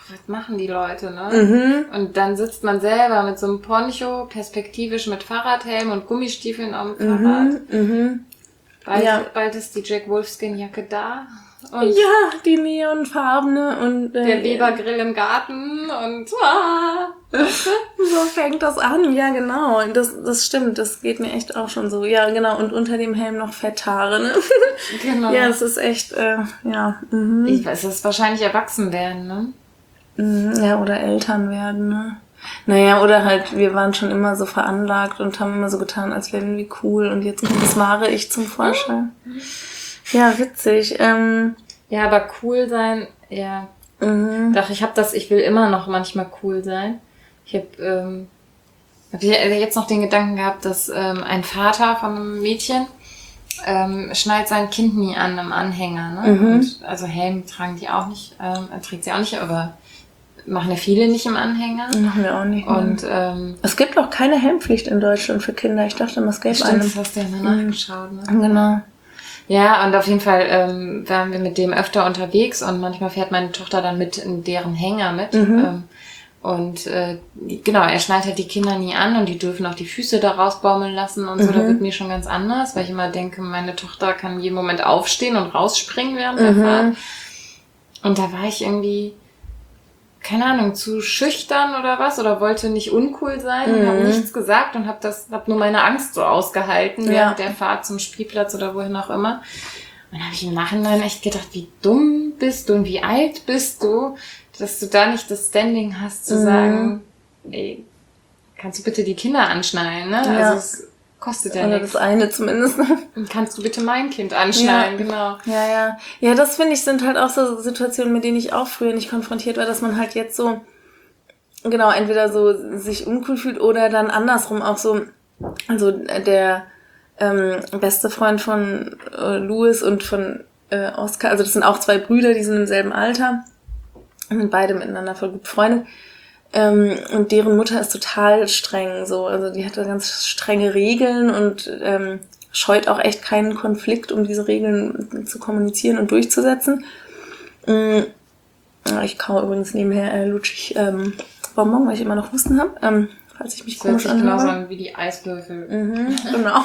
was machen die Leute, ne? Und dann sitzt man selber mit so einem Poncho, perspektivisch mit Fahrradhelm und Gummistiefeln auf dem Fahrrad. Bald ist die Jack Wolfskin-Jacke da. Und ja, die neonfarbene und der Webergrill im Garten und so fängt das an. Ja, genau. Das stimmt. Das geht mir echt auch schon so. Ja, genau. Und unter dem Helm noch Fetthaare, ne? Genau. Ja, es ist echt, ja. Ich weiß, es ist wahrscheinlich erwachsen werden, ne? Ja, oder Eltern werden, ne? Naja, oder halt, wir waren schon immer so veranlagt und haben immer so getan, als wären wir cool und jetzt kommt das wahre Ich zum Vorschein. Ja, witzig. Ja, aber cool sein, ja. Doch, ich will immer noch manchmal cool sein. Ich habe jetzt noch den Gedanken gehabt, dass ein Vater von einem Mädchen schnallt sein Kind nie an einem Anhänger, ne? Und, also Helm tragen die auch nicht, trägt sie auch nicht, aber machen ja viele nicht im Anhänger. Machen wir auch nicht. Und es gibt auch keine Helmpflicht in Deutschland für Kinder. Ich dachte immer, es gäbe eine. Das hast du ja mal nachgeschaut, ne? Genau. Ja, und auf jeden Fall waren wir mit dem öfter unterwegs und manchmal fährt meine Tochter dann mit in deren Hänger mit. Genau, er schnallt halt die Kinder nie an und die dürfen auch die Füße da rausbaumeln lassen und so. Da wird mir schon ganz anders, weil ich immer denke, meine Tochter kann jeden Moment aufstehen und rausspringen während der Fahrt. Und da war ich irgendwie, keine Ahnung, zu schüchtern oder was oder wollte nicht uncool sein und habe nichts gesagt und hab nur meine Angst so ausgehalten während der Fahrt zum Spielplatz oder wohin auch immer. Und dann habe ich im Nachhinein echt gedacht, wie dumm bist du und wie alt bist du, dass du da nicht das Standing hast zu sagen, ey, kannst du bitte die Kinder anschnallen, ne? Ja. Also es kostet ja Oder nichts. das eine zumindest. Und kannst du bitte mein Kind anschnallen, genau. Ja. Ja, das finde ich sind halt auch so Situationen, mit denen ich auch früher nicht konfrontiert war, dass man halt jetzt so, genau, entweder so sich uncool fühlt oder dann andersrum auch so, also der beste Freund von Louis und von Oscar, also das sind auch zwei Brüder, die sind im selben Alter und sind beide miteinander voll gut befreundet. Und deren Mutter ist total streng, so, also die hat da ganz strenge Regeln und scheut auch echt keinen Konflikt, um diese Regeln zu kommunizieren und durchzusetzen. Ich kaue übrigens nebenher lutschig Bonbon, weil ich immer noch Husten habe, falls ich mich komisch anhöre. Genauso an wie die Eiswürfel. Genau.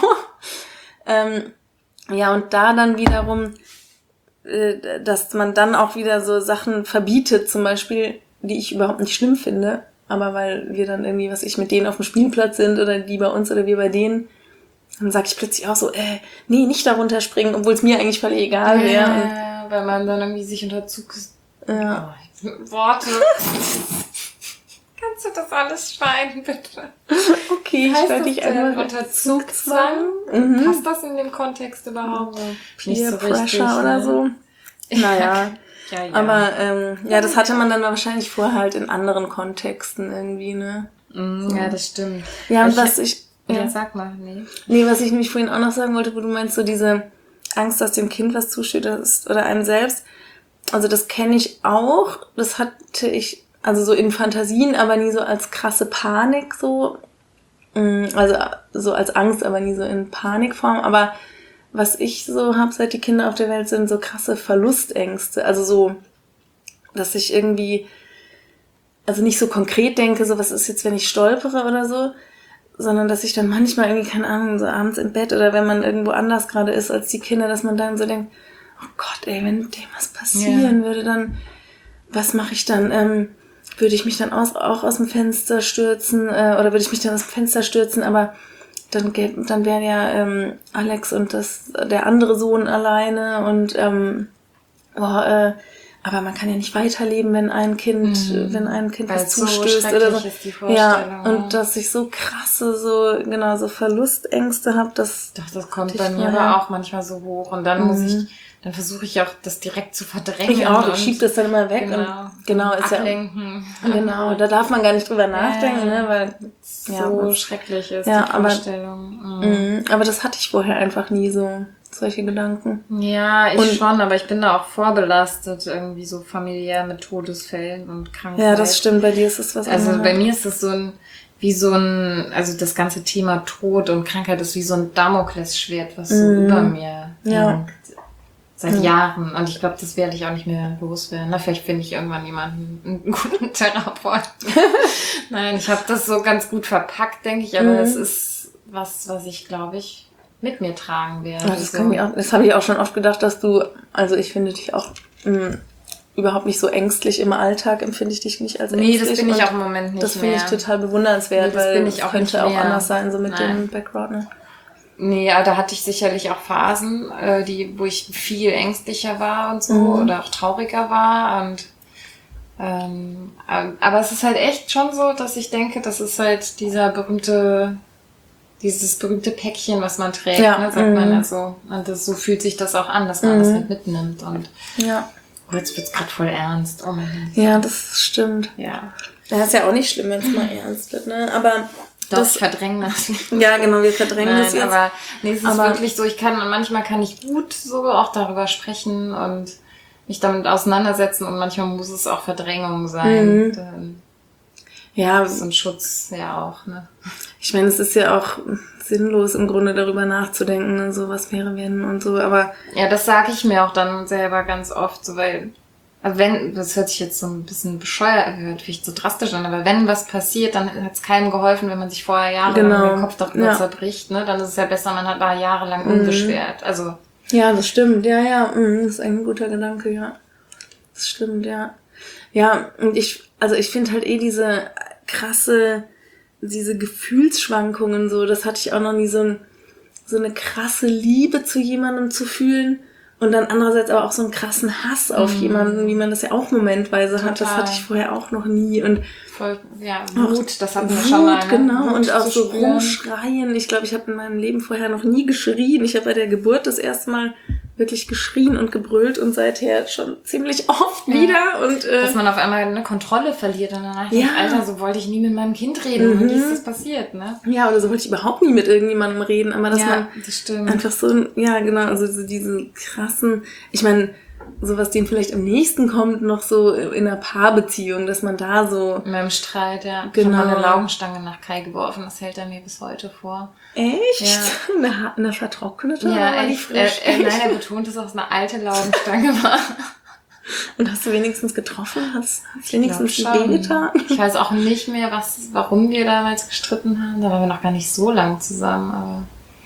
Ja, und da dann wiederum, dass man dann auch wieder so Sachen verbietet, zum Beispiel, die ich überhaupt nicht schlimm finde, aber weil wir dann irgendwie, mit denen auf dem Spielplatz sind oder die bei uns oder wir bei denen, dann sag ich plötzlich auch so, nee, nicht da runterspringen, obwohl es mir eigentlich völlig egal wäre. Weil man dann irgendwie sich unter Zug... Ja. Worte. Kannst du das alles schneiden, bitte? Okay, ich werde dich einmal unter Zugzwang. Passt das in dem Kontext überhaupt? Nicht so Pressure richtig, oder ne? So. Naja. Ja. Aber das hatte man dann wahrscheinlich vorher halt in anderen Kontexten irgendwie, ne? Ja, das stimmt. Ja, und was ich... Ja, sag mal, nee. Nee, was ich nämlich vorhin auch noch sagen wollte, wo du meinst, so diese Angst, dass dem Kind was zustößt oder einem selbst. Also das kenne ich auch. Das hatte ich also so in Fantasien, aber nie so als krasse Panik so. Also so als Angst, aber nie so in Panikform. Aber was ich so habe, seit die Kinder auf der Welt sind, so krasse Verlustängste. Also so, dass ich irgendwie, also nicht so konkret denke, so was ist jetzt, wenn ich stolpere oder so, sondern dass ich dann manchmal irgendwie, keine Ahnung, so abends im Bett oder wenn man irgendwo anders gerade ist als die Kinder, dass man dann so denkt, oh Gott, ey, wenn dem was passieren würde, dann, was mache ich dann? Würde ich mich dann auch aus dem Fenster stürzen oder würde ich mich dann aus dem Fenster stürzen, aber dann wären ja Alex und der andere Sohn alleine und aber man kann ja nicht weiterleben, wenn ein Kind was zustößt so oder so. Ist die ja, und dass ich so krasse, so Verlustängste habe, das kommt bei mir aber auch manchmal so hoch und dann dann versuche ich auch, das direkt zu verdrängen. Ich auch, ich schiebe das dann immer weg. Genau, ist ablenken. Ja, genau, da darf man gar nicht drüber nachdenken, ne, weil so schrecklich ist die Vorstellung. Aber das hatte ich vorher einfach nie so, solche Gedanken. Ja, ich schon, aber ich bin da auch vorbelastet, irgendwie so familiär mit Todesfällen und Krankheit. Ja, das stimmt, bei dir ist es was anderes. Also bei mir ist es also das ganze Thema Tod und Krankheit ist wie so ein Damoklesschwert, was so über mir hängt. Seit Jahren. Und ich glaube, das werde ich auch nicht mehr loswerden. Na, vielleicht finde ich irgendwann jemanden, einen guten Therapeuten. Nein, ich habe das so ganz gut verpackt, denke ich. Aber es ist was ich, glaube ich, mit mir tragen werde. Ja, das habe ich auch schon oft gedacht, dass du, also ich finde dich auch überhaupt nicht so ängstlich im Alltag, empfinde ich dich nicht als ängstlich. Nee, das bin ich auch im Moment nicht das mehr. Das finde ich total bewundernswert, das weil bin ich auch könnte nicht auch mehr. anders sein, so mit Nein. dem Background. Ne? Nee, aber da hatte ich sicherlich auch Phasen, wo ich viel ängstlicher war und so oder auch trauriger war. Und aber es ist halt echt schon so, dass ich denke, das ist halt dieses berühmte Päckchen, was man trägt, ne, sagt man ja so. Und so fühlt sich das auch an, dass man das halt mitnimmt. Und jetzt wird's gerade voll ernst. Oh mein Gott. Ja, das stimmt. Ja. Das ist ja auch nicht schlimm, wenn es mal ernst wird, ne? Aber das verdrängen das. Ja, genau, wir verdrängen das jetzt. Aber nee, es ist wirklich so, manchmal kann ich gut so auch darüber sprechen und mich damit auseinandersetzen und manchmal muss es auch Verdrängung sein. Ja. Das ist ein Schutz ja auch, ne? Ich meine, es ist ja auch sinnlos im Grunde darüber nachzudenken, ne, so was wäre wenn und so, aber... Ja, das sage ich mir auch dann selber ganz oft, so weil... Also das hört sich jetzt so ein bisschen bescheuert, hört vielleicht so drastisch an, aber wenn was passiert, dann hat es keinem geholfen, wenn man sich vorher jahrelang den Kopf darüber zerbricht, ne? Dann ist es ja besser, man hat da jahrelang unbeschwert. Also ja, das stimmt, ja. Das ist ein guter Gedanke, ja. Das stimmt, ja. Ja, und ich finde halt diese Gefühlsschwankungen so, das hatte ich auch noch nie so eine krasse Liebe zu jemandem zu fühlen. Und dann andererseits aber auch so einen krassen Hass auf jemanden, wie man das ja auch momentweise hat. Das hatte ich vorher auch noch nie. Und voll, Wut, das hatten wir schon mal. Ne? Genau, Wut und auch so spüren. Rumschreien. Ich glaube, ich habe in meinem Leben vorher noch nie geschrien. Ich habe bei der Geburt das erste Mal wirklich geschrien und gebrüllt und seither schon ziemlich oft wieder. Und dass man auf einmal eine Kontrolle verliert und danach denkt, Alter, so wollte ich nie mit meinem Kind reden. Und wie ist das passiert, ne? Ja, oder so wollte ich überhaupt nie mit irgendjemandem reden. Aber dass man das stimmt. einfach so, genau, also so diese krassen, ich meine, so was dem vielleicht am nächsten kommt, noch so in einer Paarbeziehung, dass man da so... In meinem Streit, ja. Genau. Ich habe mal eine Laugenstange nach Kai geworfen, das hält er mir bis heute vor. Echt? Ja. Eine vertrocknete? Ja, echt. Nein, er betont, dass es eine alte Laugenstange war. Und hast du wenigstens getroffen? Hast wenigstens wehgetan? Ich weiß auch nicht mehr, warum wir damals gestritten haben. Da waren wir noch gar nicht so lang zusammen, aber...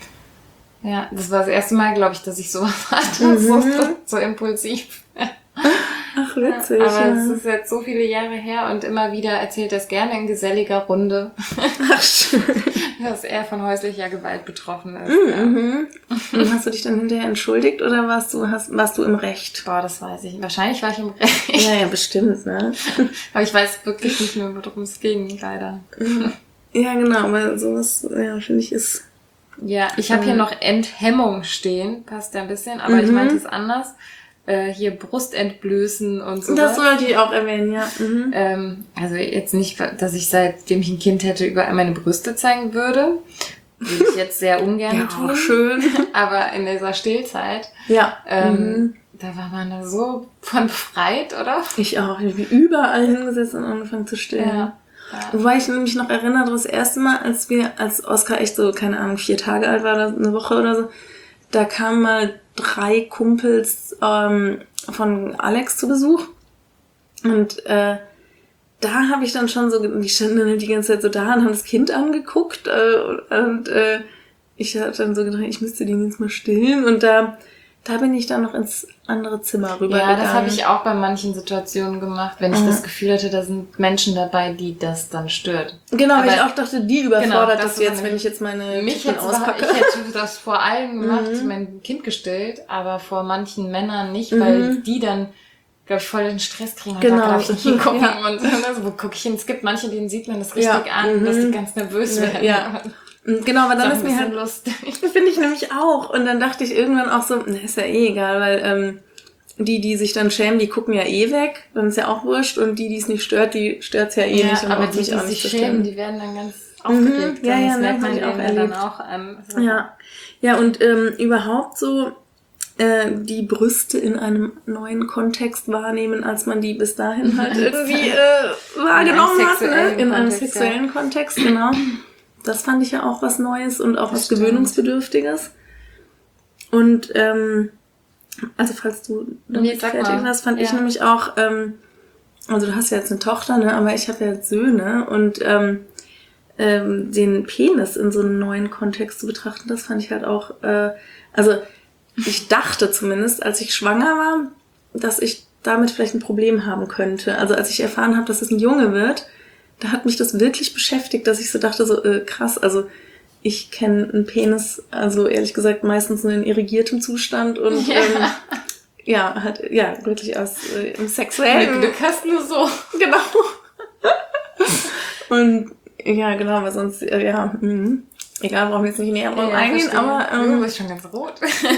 Ja, das war das erste Mal, glaube ich, dass ich sowas hatte, so impulsiv. Ach, witzig. Aber es ist jetzt so viele Jahre her und immer wieder erzählt er es gerne in geselliger Runde. Ach, schön. Dass er von häuslicher Gewalt betroffen ist. Und hast du dich dann hinterher entschuldigt oder warst du im Recht? Boah, das weiß ich. Wahrscheinlich war ich im Recht. Ja, bestimmt, ne? Aber ich weiß wirklich nicht mehr, worum es ging, leider. Ja, genau, aber sowas, finde ich, ist... Ja, ich habe hier noch Enthemmung stehen, passt ja ein bisschen, aber ich meinte es anders. Hier Brustentblößen und so. Das sollte ich auch erwähnen, ja. Also jetzt nicht, dass ich seitdem ich ein Kind hätte überall meine Brüste zeigen würde. Würde ich jetzt sehr ungern tun. Auch schön. Aber in dieser Stillzeit, ja. Da war man da so von befreit, oder? Ich auch. Ich bin überall hingesetzt und angefangen zu stillen. Ja. Wobei ich mich noch erinnere, das erste Mal, als Oskar echt so, keine Ahnung, 4 Tage alt war, oder eine Woche oder so, da kamen mal 3 Kumpels von Alex zu Besuch. Und da habe ich dann schon so, die standen dann die ganze Zeit so da und haben das Kind angeguckt. Ich hatte dann so gedacht, ich müsste den jetzt mal stillen. Und da bin ich dann noch ins andere Zimmer rübergegangen. Ja, das habe ich auch bei manchen Situationen gemacht, wenn ich das Gefühl hatte, da sind Menschen dabei, die das dann stört. Genau, weil ich auch dachte, die überfordert das jetzt, dann wenn ich jetzt meine Kippen auspacke. Ich hätte das vor allem gemacht, mein Kind gestillt, aber vor manchen Männern nicht, weil die dann, glaube ich, voll den Stress kriegen und sagen, darf ich nicht hingucken und so, wo gucke ich hin? Es gibt manche, denen sieht man das richtig an, dass die ganz nervös werden. Ja. Genau, aber dann ist mir halt lustig. Finde ich nämlich auch. Und dann dachte ich irgendwann auch so, ist ja eh egal, weil die sich dann schämen, die gucken ja eh weg, dann ist ja auch wurscht. Und die es nicht stört, die stört's ja eh nicht. Und aber auch die, mich die auch sich nicht schämen, die werden dann ganz aufgeregt. Ja, das merkt man auch dann auch an. So. Ja, und überhaupt so die Brüste in einem neuen Kontext wahrnehmen, als man die bis dahin halt irgendwie wahrgenommen hat. Ne? In einem sexuellen Kontext, genau. Das fand ich ja auch was Neues und auch was Gewöhnungsbedürftiges. Und Also falls du damit fertig warst, fand ich nämlich auch, also du hast ja jetzt eine Tochter, ne, aber ich habe ja jetzt Söhne und den Penis in so einem neuen Kontext zu betrachten, das fand ich halt auch, also ich dachte zumindest, als ich schwanger war, dass ich damit vielleicht ein Problem haben könnte. Also als ich erfahren habe, dass es ein Junge wird, da hat mich das wirklich beschäftigt, dass ich so dachte, so krass, also ich kenne einen Penis, also ehrlich gesagt meistens nur in irrigiertem Zustand und wirklich aus im sexuellen. Glück hast du so. Genau. Und ja, genau, weil sonst, egal, brauchen wir jetzt nicht näher drauf eingehen, verstehe. aber... du bist schon ganz rot.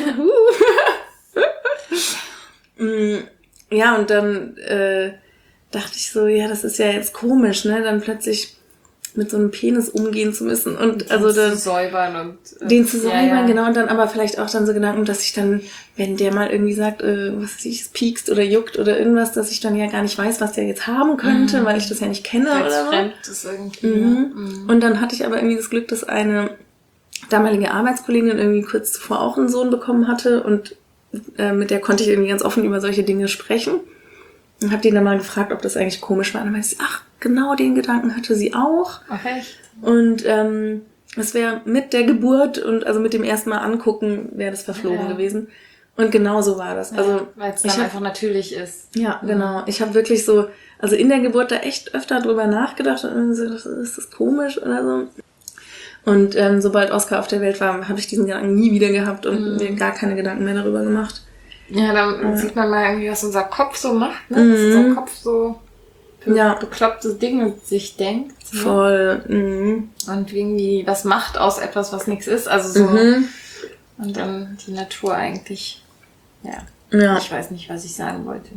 Ja, und dann dachte ich so, ja, das ist ja jetzt komisch, ne, dann plötzlich mit so einem Penis umgehen zu müssen und also dann... Den zu säubern und... Den zu säubern, genau, und dann aber vielleicht auch dann so Gedanken, dass ich dann, wenn der mal irgendwie sagt, was weiß ich, es piekst oder juckt oder irgendwas, dass ich dann ja gar nicht weiß, was der jetzt haben könnte, weil ich das ja nicht kenne oder so. Fremd ist irgendwie. Und dann hatte ich aber irgendwie das Glück, dass eine damalige Arbeitskollegin irgendwie kurz zuvor auch einen Sohn bekommen hatte und mit der konnte ich irgendwie ganz offen über solche Dinge sprechen. Und habe die dann mal gefragt, ob das eigentlich komisch war. Und dann meinte sie, ach, genau den Gedanken hatte sie auch. Ach echt? Und es wäre mit der Geburt und also mit dem ersten Mal angucken, wäre das verflogen gewesen. Und genau so war das. Also weil es dann einfach natürlich ist. Ja, genau. Ich habe wirklich so, also in der Geburt da echt öfter drüber nachgedacht und so, ist das komisch oder so. Und sobald Oskar auf der Welt war, habe ich diesen Gedanken nie wieder gehabt und mir gar keine Gedanken mehr darüber gemacht. Ja, dann sieht man mal irgendwie, was unser Kopf so macht, ne? Dass unser Kopf so für bekloppte Dinge sich denkt. Ne? Voll. Und irgendwie was macht aus etwas, was nichts ist. Also so. Und dann die Natur eigentlich. Ja. Ich weiß nicht, was ich sagen wollte.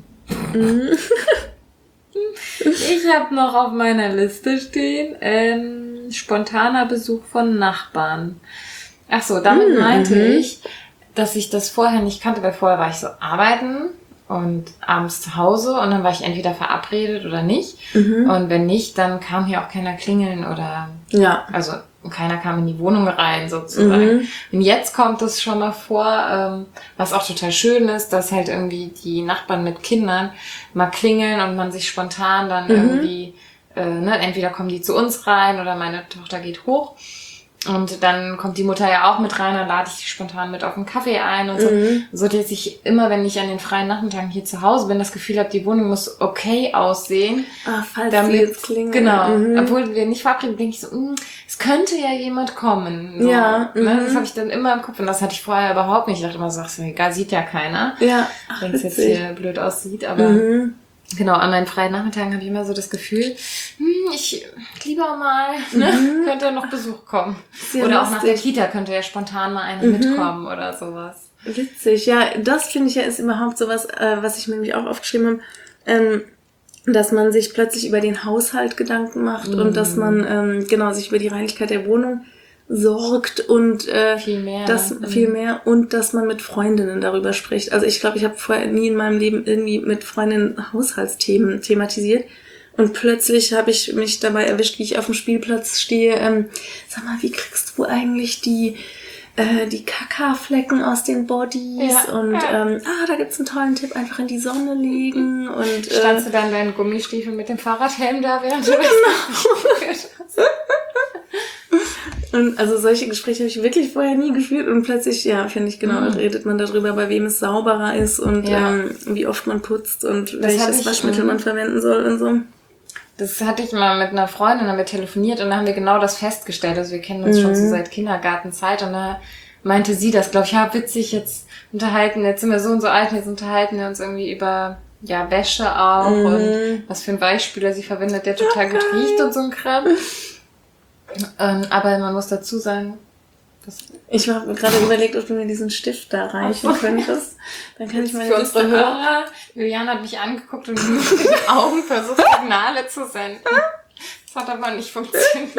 Ich habe noch auf meiner Liste stehen, spontaner Besuch von Nachbarn. Ach so, damit meinte ich, dass ich das vorher nicht kannte, weil vorher war ich so arbeiten und abends zu Hause und dann war ich entweder verabredet oder nicht. Und wenn nicht, dann kam hier auch keiner klingeln oder also keiner kam in die Wohnung rein sozusagen. Und jetzt kommt es schon mal vor, was auch total schön ist, dass halt irgendwie die Nachbarn mit Kindern mal klingeln und man sich spontan dann irgendwie, entweder kommen die zu uns rein oder meine Tochter geht hoch. Und dann kommt die Mutter ja auch mit rein, dann lade ich die spontan mit auf einen Kaffee ein und so. So, dass ich immer, wenn ich an den freien Nachmittagen hier zu Hause bin, das Gefühl habe, die Wohnung muss okay aussehen. Falls damit, sie jetzt klingeln. Genau. Obwohl wir nicht verabreden, denke ich so, es könnte ja jemand kommen. So, ne? Das habe ich dann immer im Kopf und das hatte ich vorher überhaupt nicht. Ich dachte immer so, ach, egal, sieht ja keiner. Ja. Wenn es jetzt hier blöd aussieht, aber... Genau, an meinen freien Nachmittagen habe ich immer so das Gefühl, ich lieber mal, könnte noch Besuch kommen. Sehr oder lustig. Auch nach der Kita könnte ja spontan mal einer mitkommen oder sowas. Witzig, ja, das finde ich ja ist überhaupt sowas, was ich mir nämlich auch aufgeschrieben habe, dass man sich plötzlich über den Haushalt Gedanken macht und dass man sich über die Reinlichkeit der Wohnung sorgt und viel mehr und dass man mit Freundinnen darüber spricht. Also ich glaube, ich habe vorher nie in meinem Leben irgendwie mit Freundinnen Haushaltsthemen thematisiert und plötzlich habe ich mich dabei erwischt, wie ich auf dem Spielplatz stehe. Sag mal, wie kriegst du eigentlich die Kaka-Flecken aus den Bodies und da gibt's einen tollen Tipp, einfach in die Sonne legen und standst du dann deinen Gummistiefel mit dem Fahrradhelm da, während du Und also solche Gespräche habe ich wirklich vorher nie geführt und plötzlich, finde ich, genau, redet man darüber, bei wem es sauberer ist und wie oft man putzt und welches Waschmittel man verwenden soll und so. Das hatte ich mal mit einer Freundin, haben wir telefoniert und da haben wir genau das festgestellt. Also wir kennen uns schon so seit Kindergartenzeit und da meinte sie das, glaube ich, witzig, jetzt sind wir so und so alt und jetzt unterhalten wir uns irgendwie über Wäsche auch und was für ein Weichspüler sie verwendet, der total gut riecht und so ein Kram. Aber man muss dazu sagen, ich habe gerade überlegt, ob du mir diesen Stift da reichen könntest. Dann kann ich meine für unsere Hörer. Julian hat mich angeguckt und mit den Augen versucht, Signale zu senden. Das hat aber nicht funktioniert.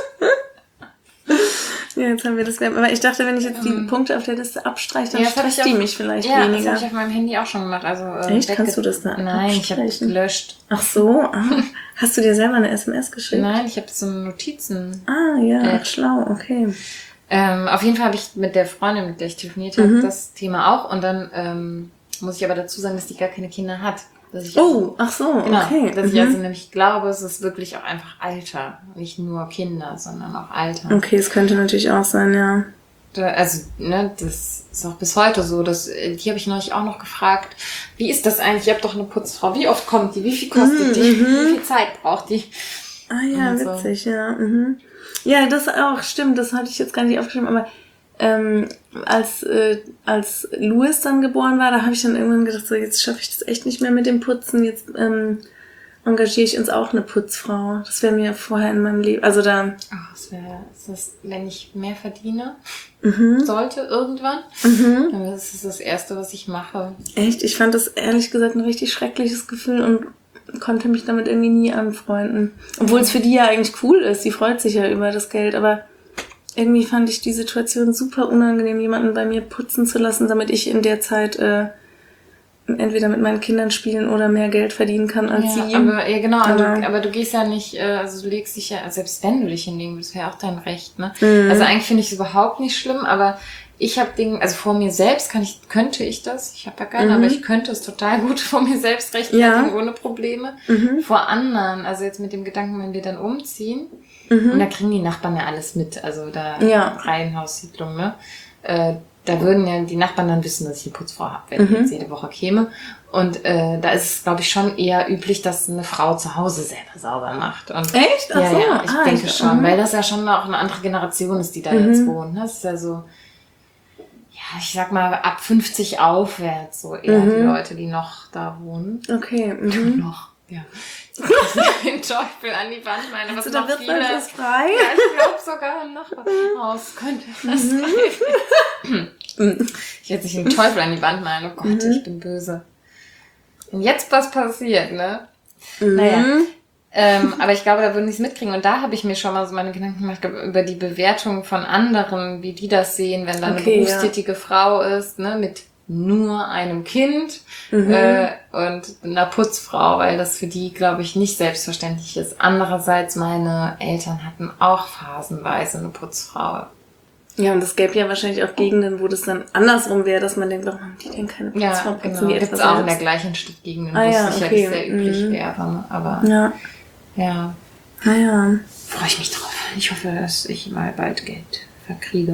Ja, jetzt haben wir das. Aber ich dachte, wenn ich jetzt die Punkte auf der Liste abstreiche, dann stresst die mich vielleicht weniger. Das habe ich auf meinem Handy auch schon gemacht. Also, echt? Kannst du das da Nein, ich habe es gelöscht. Ach so? Hast du dir selber eine SMS geschrieben? Nein, ich habe so Notizen. Schlau, okay. Auf jeden Fall habe ich mit der Freundin, mit der ich telefoniert habe, das Thema auch. Und dann muss ich aber dazu sagen, dass die gar keine Kinder hat. Dass ich ach so, genau, okay. dass ich also nämlich glaube, es ist wirklich auch einfach Alter. Nicht nur Kinder, sondern auch Alter. Okay, es könnte natürlich auch sein, ja. Also, ne, das ist auch bis heute so. Die habe ich neulich auch noch gefragt, wie ist das eigentlich? Ihr habt doch eine Putzfrau. Wie oft kommt die? Wie viel kostet die? Wie viel Zeit braucht die? Ah ja, witzig, ja. Ja, das auch, stimmt, das hatte ich jetzt gar nicht aufgeschrieben, aber als Louis dann geboren war, da habe ich dann irgendwann gedacht, so jetzt schaffe ich das echt nicht mehr mit dem Putzen, jetzt engagiere ich uns auch eine Putzfrau. Das wäre mir vorher in meinem Leben, also da... Ach, wenn ich mehr verdiene sollte irgendwann, dann ist es das Erste, was ich mache. Echt? Ich fand das ehrlich gesagt ein richtig schreckliches Gefühl und konnte mich damit irgendwie nie anfreunden. Obwohl es für die ja eigentlich cool ist, die freut sich ja über das Geld, aber irgendwie fand ich die Situation super unangenehm, jemanden bei mir putzen zu lassen, damit ich in der Zeit entweder mit meinen Kindern spielen oder mehr Geld verdienen kann als sie. Aber, ja, genau. Aber du gehst ja nicht, also du legst dich ja, selbst wenn du dich hinlegen würdest, wäre auch dein Recht, ne? Also eigentlich finde ich es überhaupt nicht schlimm, aber ich habe also vor mir selbst könnte ich das, ich habe ja keine, aber ich könnte es total gut vor mir selbst rechtfertigen, ohne Probleme. Vor anderen, also jetzt mit dem Gedanken, wenn wir dann umziehen, und da kriegen die Nachbarn ja alles mit, also da Reihenhaussiedlung, ne? Da würden ja die Nachbarn dann wissen, dass ich eine Putzfrau habe, wenn ich jetzt jede Woche käme. Und da ist es, glaube ich, schon eher üblich, dass eine Frau zu Hause selber sauber macht. Und echt? Ach so. Ja, ich denke schon, weil das ja schon auch eine andere Generation ist, die da jetzt wohnt. Das ist ja so, ja, ich sag mal, ab 50 aufwärts, so eher die Leute, die noch da wohnen. Okay. Noch, ja. Den Teufel an die Wand malen, was also, noch da wird viele... das frei? Ja, ich glaube sogar im Nachbarhaus könnte das sein. Ich werde nicht den Teufel an die Wand malen, oh Gott, ich bin böse. Und jetzt was passiert, ne? Naja. Aber ich glaube, da würden die es mitkriegen. Und da habe ich mir schon mal so meine Gedanken gemacht über die Bewertung von anderen, wie die das sehen, wenn dann eine berufstätige Frau ist, ne, mit nur einem Kind und einer Putzfrau, weil das für die, glaube ich, nicht selbstverständlich ist. Andererseits, meine Eltern hatten auch phasenweise eine Putzfrau. Ja, und es gäbe ja wahrscheinlich auch Gegenden, wo das dann andersrum wäre, dass man denkt, warum haben die denn keine Putzfrau? Ja, genau. Gibt es auch in der gleichen Stadt Gegenden, wo es sicherlich sehr üblich wäre. Aber ja. Naja. Freue ich mich drauf. Ich hoffe, dass ich mal bald Geld verkriege.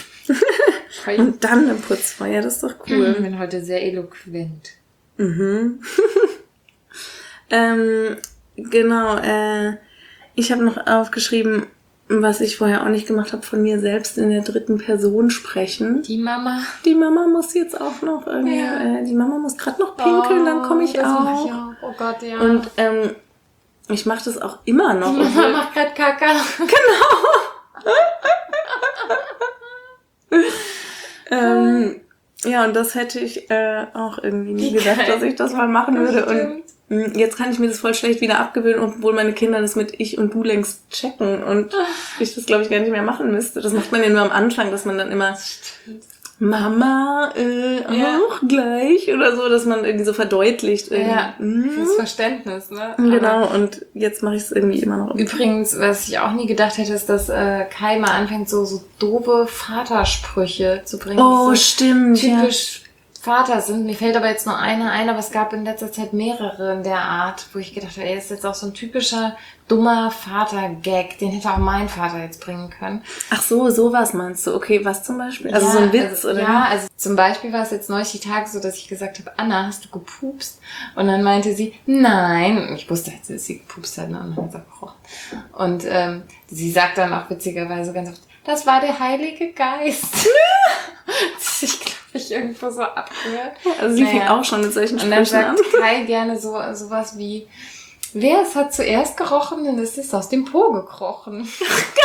Und dann eine Putzfrau, ja, das ist doch cool. Ich bin heute sehr eloquent. Genau, ich habe noch aufgeschrieben, was ich vorher auch nicht gemacht habe, von mir selbst in der dritten Person sprechen. Die Mama. Die Mama muss jetzt auch noch irgendwie, die Mama muss gerade noch pinkeln, dann komme ich das auch. Mach ich auch. Oh Gott, ja. Und ich mache das auch immer noch. Die Mama macht gerade Kacke. Ja, und das hätte ich auch irgendwie nie gedacht, dass ich das mal machen würde. Und jetzt kann ich mir das voll schlecht wieder abgewöhnen, obwohl meine Kinder das mit ich und du längst checken und ich das, glaube ich, gar nicht mehr machen müsste. Das macht man ja nur am Anfang, dass man dann immer Mama, auch gleich oder so, dass man irgendwie so verdeutlicht. Ja, fürs Verständnis, ne? Genau, und jetzt mache ich es irgendwie immer noch. Übrigens, was ich auch nie gedacht hätte, ist, dass Kai mal anfängt, so doofe Vatersprüche zu bringen. Oh, so stimmt. typisch Vater sind. Mir fällt aber jetzt nur einer ein, aber es gab in letzter Zeit mehrere in der Art, wo ich gedacht habe, ey, das ist jetzt auch so ein typischer dummer Vater-Gag, den hätte auch mein Vater jetzt bringen können. Ach so, sowas meinst du? Okay, was zum Beispiel? Also so ein Witz, oder? Ja, also zum Beispiel war es jetzt neulich die Tage so, dass ich gesagt habe, Anna, hast du gepupst? Und dann meinte sie, nein. Und ich wusste jetzt, dass sie gepupst hat, ne? Und dann hat sie gerochen. Und sie sagt dann auch witzigerweise ganz oft, das war der Heilige Geist. Ich glaube, ich irgendwo so abgehört. Also sie fing auch schon mit solchen Sprüchen an. Und dann sagt Kai gerne sowas wie, wer es hat zuerst gerochen, dann ist es aus dem Po gekrochen. Und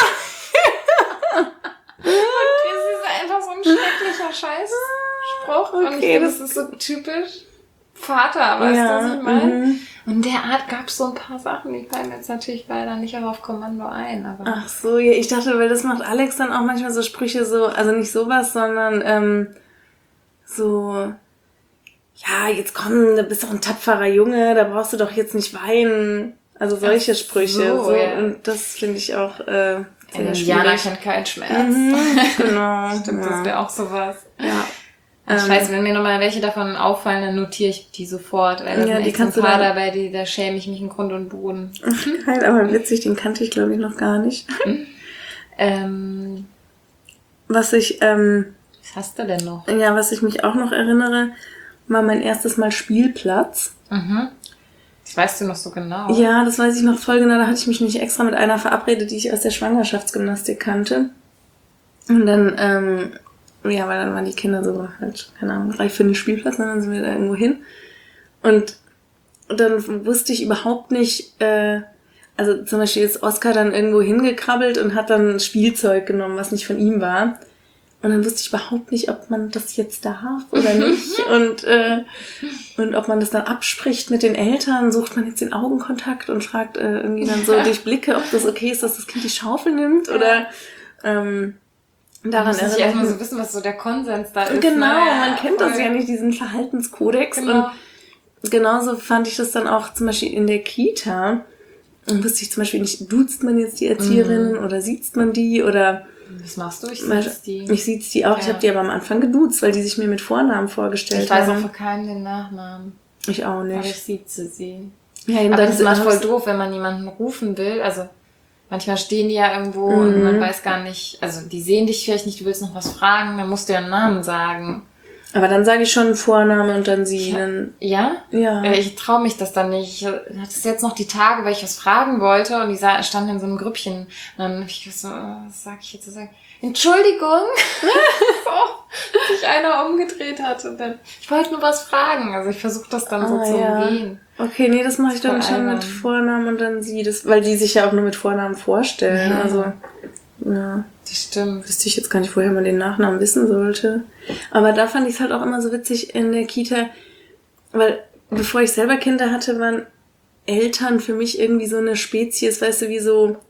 das ist einfach so ein schrecklicher Scheißspruch. Okay, und ich finde, das ist so typisch Vater, weißt du, was ich meine? Und in der Art gab es so ein paar Sachen, die fallen mir jetzt natürlich leider nicht auf Kommando ein. Aber ach so, ja, ich dachte, weil das macht Alex dann auch manchmal so Sprüche so, also nicht sowas, sondern so, ja, jetzt komm, du bist doch ein tapferer Junge, da brauchst du doch jetzt nicht weinen. Also solche Sprüche. So, ja. Und das finde ich auch sehr Indianer schwierig. kennt keinen Schmerz. Genau. Stimmt, das wäre auch sowas. Ja. Ich weiß, wenn mir nochmal welche davon auffallen, dann notiere ich die sofort, weil da Ja, sind die echt so ein kannst du paar dann- dabei, da schäme ich mich in Grund und Boden. Geil, aber witzig, den kannte ich, glaube ich, noch gar nicht. Was ich, Was hast du denn noch? was ich mich auch noch erinnere, war mein erstes Mal Spielplatz. Das weißt du noch so genau. Ja, das weiß ich noch voll genau. Da hatte ich mich nicht extra mit einer verabredet, die ich aus der Schwangerschaftsgymnastik kannte. Und dann, weil dann waren die Kinder so halt, keine Ahnung, reif für den Spielplatz, und dann sind wir da irgendwo hin. Und dann wusste ich überhaupt nicht, also zum Beispiel ist Oskar dann irgendwo hingekrabbelt und hat dann Spielzeug genommen, was nicht von ihm war. Und dann wusste ich überhaupt nicht, ob man das jetzt darf oder nicht. Und ob man das dann abspricht mit den Eltern, sucht man jetzt den Augenkontakt und fragt irgendwie dann so durch Blicke, ob das okay ist, dass das Kind die Schaufel nimmt oder daran muss ich erstmal erinnern. so wissen, was so der Konsens da ist. Genau, Naja, man kennt das voll. ja nicht, diesen Verhaltenskodex. Genau. Und genauso fand ich das dann auch zum Beispiel in der Kita. Und wusste ich zum Beispiel nicht, duzt man jetzt die Erzieherinnen oder siezt man die oder... Was machst du? Ich Weil- sitz die. Ich siez die auch. Ich Ja. habe die aber am Anfang geduzt, weil die sich mir mit Vornamen vorgestellt Ich weiß auch haben. für keinen den Nachnamen. Ich auch Aber ich nicht. sieze sie. Ja, Aber das ist immer voll hab's- doof, wenn man jemanden rufen will. Also manchmal stehen die ja irgendwo und man weiß gar nicht, also die sehen dich vielleicht nicht, du willst noch was fragen, dann musst du ja einen Namen sagen. Aber dann sage ich schon Vorname und dann sie. Dann, Ja? ja. Ich traue mich das dann nicht. Ich hatte es jetzt noch die Tage, weil ich was fragen wollte und die standen in so einem Grüppchen. Und dann habe ich so, was sag ich jetzt? Sag, Entschuldigung. So, dass sich einer umgedreht hat und dann, ich wollte nur was fragen. Also ich versuche das dann so zu umgehen. Okay, nee, das mache ich dann Voll schon albern. mit Vornamen und dann sie. Das, weil die sich ja auch nur mit Vornamen vorstellen. Ja. Also, ja. Das stimmt. Wüsste ich jetzt gar nicht, woher man den Nachnamen wissen sollte. Aber da fand ich es halt auch immer so witzig in der Kita, weil bevor ich selber Kinder hatte, waren Eltern für mich irgendwie so eine Spezies, weißt du,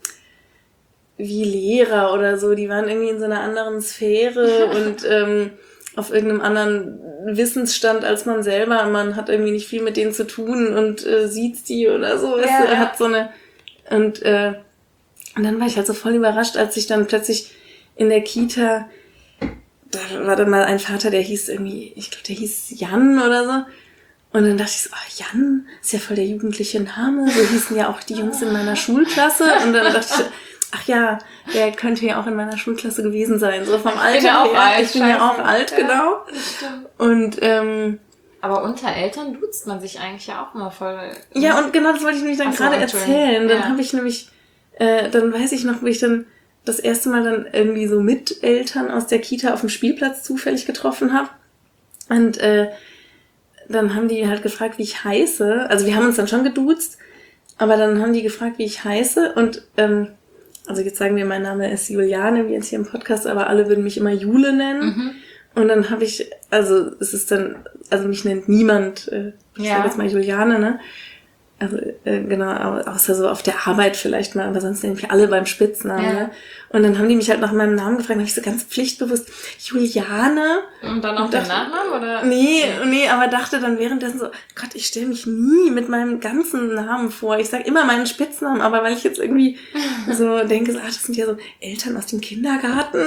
wie Lehrer oder so. Die waren irgendwie in so einer anderen Sphäre und auf irgendeinem anderen Wissensstand als man selber. Man hat irgendwie nicht viel mit denen zu tun und sieht die oder so. Weißt du, er hat so eine... Und dann war ich halt so voll überrascht, als ich dann plötzlich in der Kita, da war dann mal ein Vater, der hieß irgendwie, ich glaube, der hieß Jan oder so. Und dann dachte ich so, Jan, ist ja voll der jugendliche Name. So hießen ja auch die Jungs in meiner Schulklasse. Und dann dachte ich, ach ja, der könnte ja auch in meiner Schulklasse gewesen sein. So vom Alter ja auch her. alt, Ich bin ja auch alt, genau. Und Aber unter Eltern duzt man sich eigentlich ja auch immer voll. ja, und genau das wollte ich nämlich dann Ach so, gerade Entschuldigung. erzählen. Dann Ja. habe ich nämlich, dann weiß ich noch, wo ich dann das erste Mal dann irgendwie so mit Eltern aus der Kita auf dem Spielplatz zufällig getroffen habe. Und dann haben die halt gefragt, wie ich heiße. Also wir haben uns dann schon geduzt, aber dann haben die gefragt, wie ich heiße. Und also jetzt sagen wir, mein Name ist Juliane, wie jetzt hier im Podcast, aber alle würden mich immer Jule nennen. Und dann habe ich, also es ist dann, also mich nennt niemand, ich Ja. sage jetzt mal Juliane, ne? Also genau, außer so auf der Arbeit vielleicht mal, aber sonst nennen mich alle beim Spitznamen. Ja. Ne? Und dann haben die mich halt nach meinem Namen gefragt, dann habe ich so ganz pflichtbewusst, Juliane. Und dann noch Und den dachte- Nachnamen, oder? Nee, aber dachte dann währenddessen so, Gott, ich stelle mich nie mit meinem ganzen Namen vor. Ich sage immer meinen Spitznamen, aber weil ich jetzt irgendwie so denke, so, das sind ja so Eltern aus dem Kindergarten.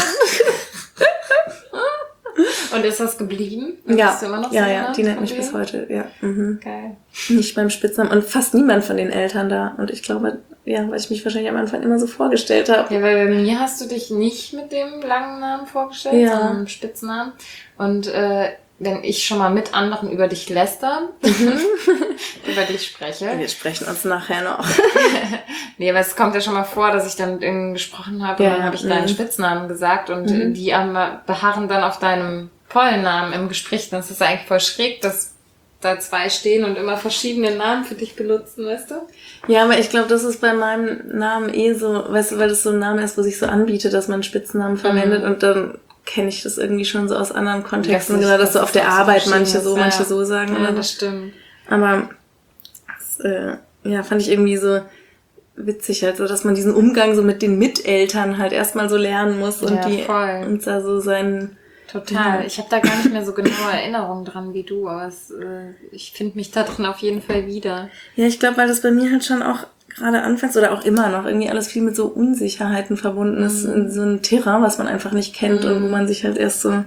Und ist das geblieben? Ja, Bist du immer noch so ja, genannt die nennt von mich bis denen? heute, ja. Mhm. Geil. Nicht beim Spitznamen und fast niemand von den Eltern da. Und ich glaube, ja, weil ich mich wahrscheinlich am Anfang immer so vorgestellt habe. Ja, weil bei mir hast du dich nicht mit dem langen Namen vorgestellt, Ja. sondern mit dem Spitznamen. Und wenn ich schon mal mit anderen über dich läster, über dich spreche. Wir sprechen uns nachher noch. Nee, aber es kommt ja schon mal vor, dass ich dann mit irgendjemandem gesprochen habe Ja, und dann habe ich deinen mhm. Spitznamen gesagt und die beharren dann auf deinem vollen Namen im Gespräch. Das ist eigentlich voll schräg, dass da zwei stehen und immer verschiedene Namen für dich benutzen, weißt du? Ja, aber ich glaube, das ist bei meinem Namen so, weißt du, weil das so ein Name ist, wo sich so anbietet, dass man Spitznamen verwendet und dann kenne ich das irgendwie schon so aus anderen Kontexten, genau, dass so auf der Arbeit manche so, manche so sagen. Ja, oder so. das stimmt. Aber das, fand ich irgendwie so witzig halt so, dass man diesen Umgang so mit den Miteltern halt erstmal so lernen muss und Ja, voll. und da so seinen Total. Ich habe da gar nicht mehr so genaue Erinnerungen dran wie du, aber ich finde mich da drin auf jeden Fall wieder. Ja, ich glaube, weil das bei mir halt schon auch gerade anfangs oder auch immer noch irgendwie alles viel mit so Unsicherheiten verbunden ist, in so ein Terrain, was man einfach nicht kennt und wo man sich halt erst so,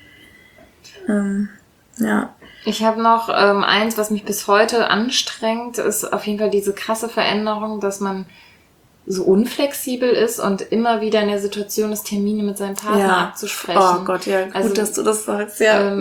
ja. Ich habe noch eins, was mich bis heute anstrengt, ist auf jeden Fall diese krasse Veränderung, dass man so unflexibel ist und immer wieder in der Situation ist, Termine mit seinem Partner abzusprechen. Oh Gott, ja, gut, dass du das sagst, ja.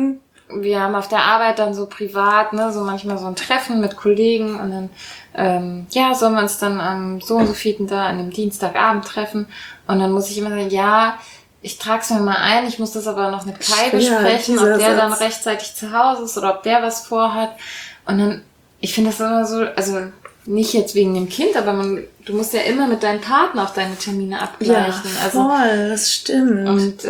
Wir haben auf der Arbeit dann so privat, ne, so manchmal so ein Treffen mit Kollegen und dann, sollen wir uns dann am so und so vielten da an dem Dienstagabend treffen und dann muss ich immer sagen, ja, ich trag's mir mal ein, ich muss das aber noch mit Kai besprechen, ob der dann rechtzeitig zu Hause ist oder ob der was vorhat und dann, ich finde das immer so, also nicht jetzt wegen dem Kind, aber du musst ja immer mit deinem Partner auch deine Termine abgleichen. Ja, voll, das stimmt. Und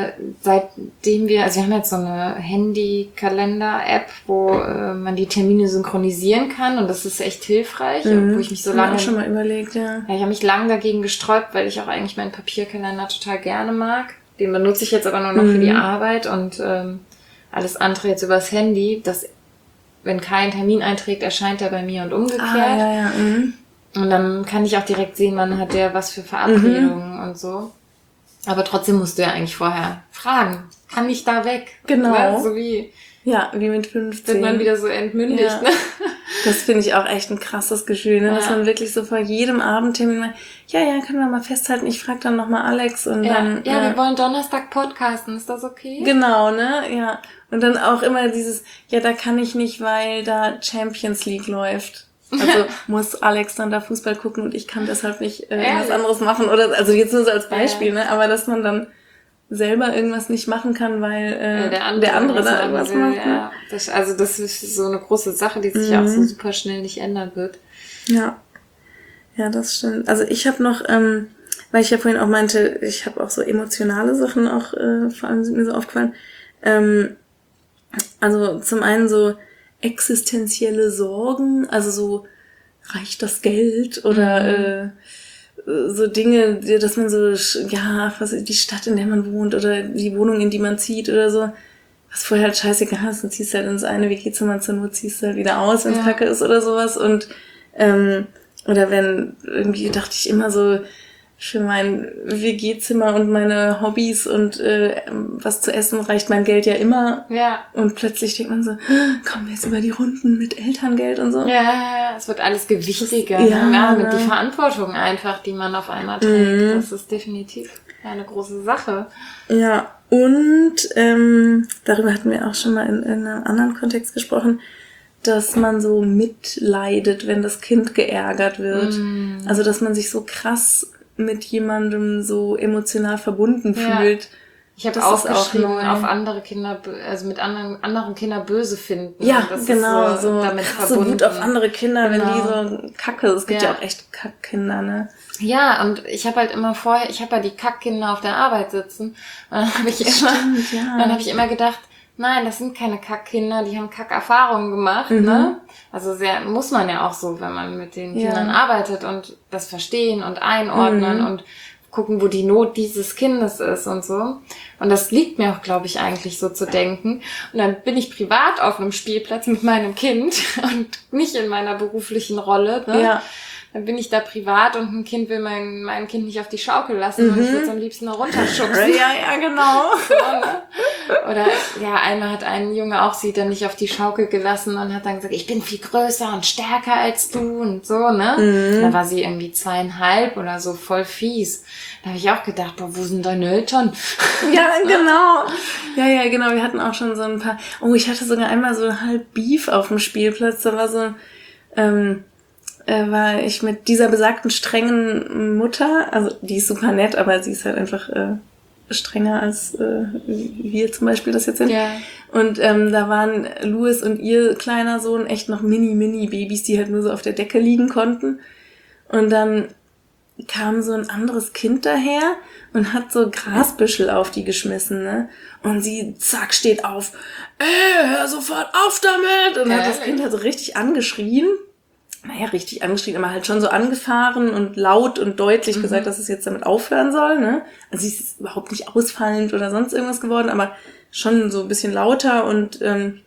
seitdem wir haben jetzt so eine Handy-Kalender-App, wo man die Termine synchronisieren kann und das ist echt hilfreich, wo ich mich so lange... Ich auch schon mal überlegt, ja. Ja, ich habe mich lange dagegen gesträubt, weil ich auch eigentlich meinen Papierkalender total gerne mag. Den benutze ich jetzt aber nur noch für die Arbeit und alles andere jetzt übers Handy, das wenn kein Termin einträgt, erscheint er bei mir und umgekehrt. Ja. Und dann kann ich auch direkt sehen, wann hat der was für Verabredungen und so. Aber trotzdem musst du ja eigentlich vorher fragen. Kann ich da weg? Genau. Ne? So wie mit 15. wird man wieder so entmündigt. Ja. Ne? Das finde ich auch echt ein krasses Gefühl, ne? Dass man wirklich so vor jedem Abendtermin mal, können wir mal festhalten, ich frage dann nochmal Alex und dann... Ja, wir wollen Donnerstag podcasten, ist das okay? Genau, ne? Ja. Und dann auch immer dieses, da kann ich nicht, weil da Champions League läuft. Also muss Alex dann da Fußball gucken und ich kann deshalb nicht was anderes machen. Oder also jetzt nur so als Beispiel, ne? Aber dass man dann selber irgendwas nicht machen kann, weil der andere da irgendwas macht. Ja. Das ist so eine große Sache, die sich auch so super schnell nicht ändern wird. Ja. Ja, das stimmt. Also ich habe noch, weil ich ja vorhin auch meinte, ich habe auch so emotionale Sachen auch, vor allem sind mir so aufgefallen, also zum einen so existenzielle Sorgen, also so reicht das Geld oder so Dinge, dass man so, die Stadt, in der man wohnt oder die Wohnung, in die man zieht oder so, was vorher halt scheißegal ist, dann ziehst du halt ins eine WG-Zimmer, zur Not ziehst du halt wieder aus, wenn es kacke ist oder sowas und oder wenn, irgendwie dachte ich immer so, für mein WG-Zimmer und meine Hobbys und was zu essen reicht mein Geld ja immer. Ja. Und plötzlich denkt man so, kommen wir jetzt über die Runden mit Elterngeld und so. Ja, es wird alles gewichtiger. Mit die Verantwortung einfach, die man auf einmal trägt. Das ist definitiv eine große Sache. Ja, und darüber hatten wir auch schon mal in einem anderen Kontext gesprochen, dass man so mitleidet, wenn das Kind geärgert wird. Also, dass man sich so krass mit jemandem so emotional verbunden fühlt. Ich habe aufgeschrieben, auf andere Kinder, also mit anderen Kindern böse finden. Ja, das genau, ist so damit So verbunden. Wut auf andere Kinder, wenn die so kacke, es gibt ja auch echt Kackkinder, ne? Ja, und ich habe halt immer ich habe ja die Kackkinder auf der Arbeit sitzen. Und dann habe ich immer gedacht, nein, das sind keine Kackkinder, die haben Kackerfahrungen gemacht, ne? Also muss man ja auch so, wenn man mit den Kindern arbeitet und das verstehen und einordnen und gucken, wo die Not dieses Kindes ist und so. Und das liegt mir auch, glaube ich, eigentlich so zu denken. Und dann bin ich privat auf einem Spielplatz mit meinem Kind und nicht in meiner beruflichen Rolle, ne? Ja. Dann bin ich da privat und ein Kind will mein Kind nicht auf die Schaukel lassen und ich würde es am liebsten noch runterschubsen. Ja, genau. So, ne? Oder einmal hat ein Junge auch sie dann nicht auf die Schaukel gelassen und hat dann gesagt, ich bin viel größer und stärker als du und so, ne? Da war sie irgendwie 2,5 oder so, voll fies. Da habe ich auch gedacht, wo sind deine Eltern? Ja, genau. Ja, genau. Wir hatten auch schon so ein paar, ich hatte sogar einmal so halb Beef auf dem Spielplatz. Da war so, war ich mit dieser besagten strengen Mutter, also die ist super nett, aber sie ist halt einfach strenger als wir zum Beispiel das jetzt sind. Ja. Und da waren Louis und ihr kleiner Sohn echt noch Mini-Babys, die halt nur so auf der Decke liegen konnten. Und dann kam so ein anderes Kind daher und hat so Grasbüschel auf die geschmissen, ne? Und sie, zack, steht auf. Hör sofort auf damit! Und hat das Kind halt so richtig angeschrien. Richtig angeschrien, aber halt schon so angefahren und laut und deutlich gesagt, dass es jetzt damit aufhören soll, ne? Also sie ist überhaupt nicht ausfallend oder sonst irgendwas geworden, aber schon so ein bisschen lauter und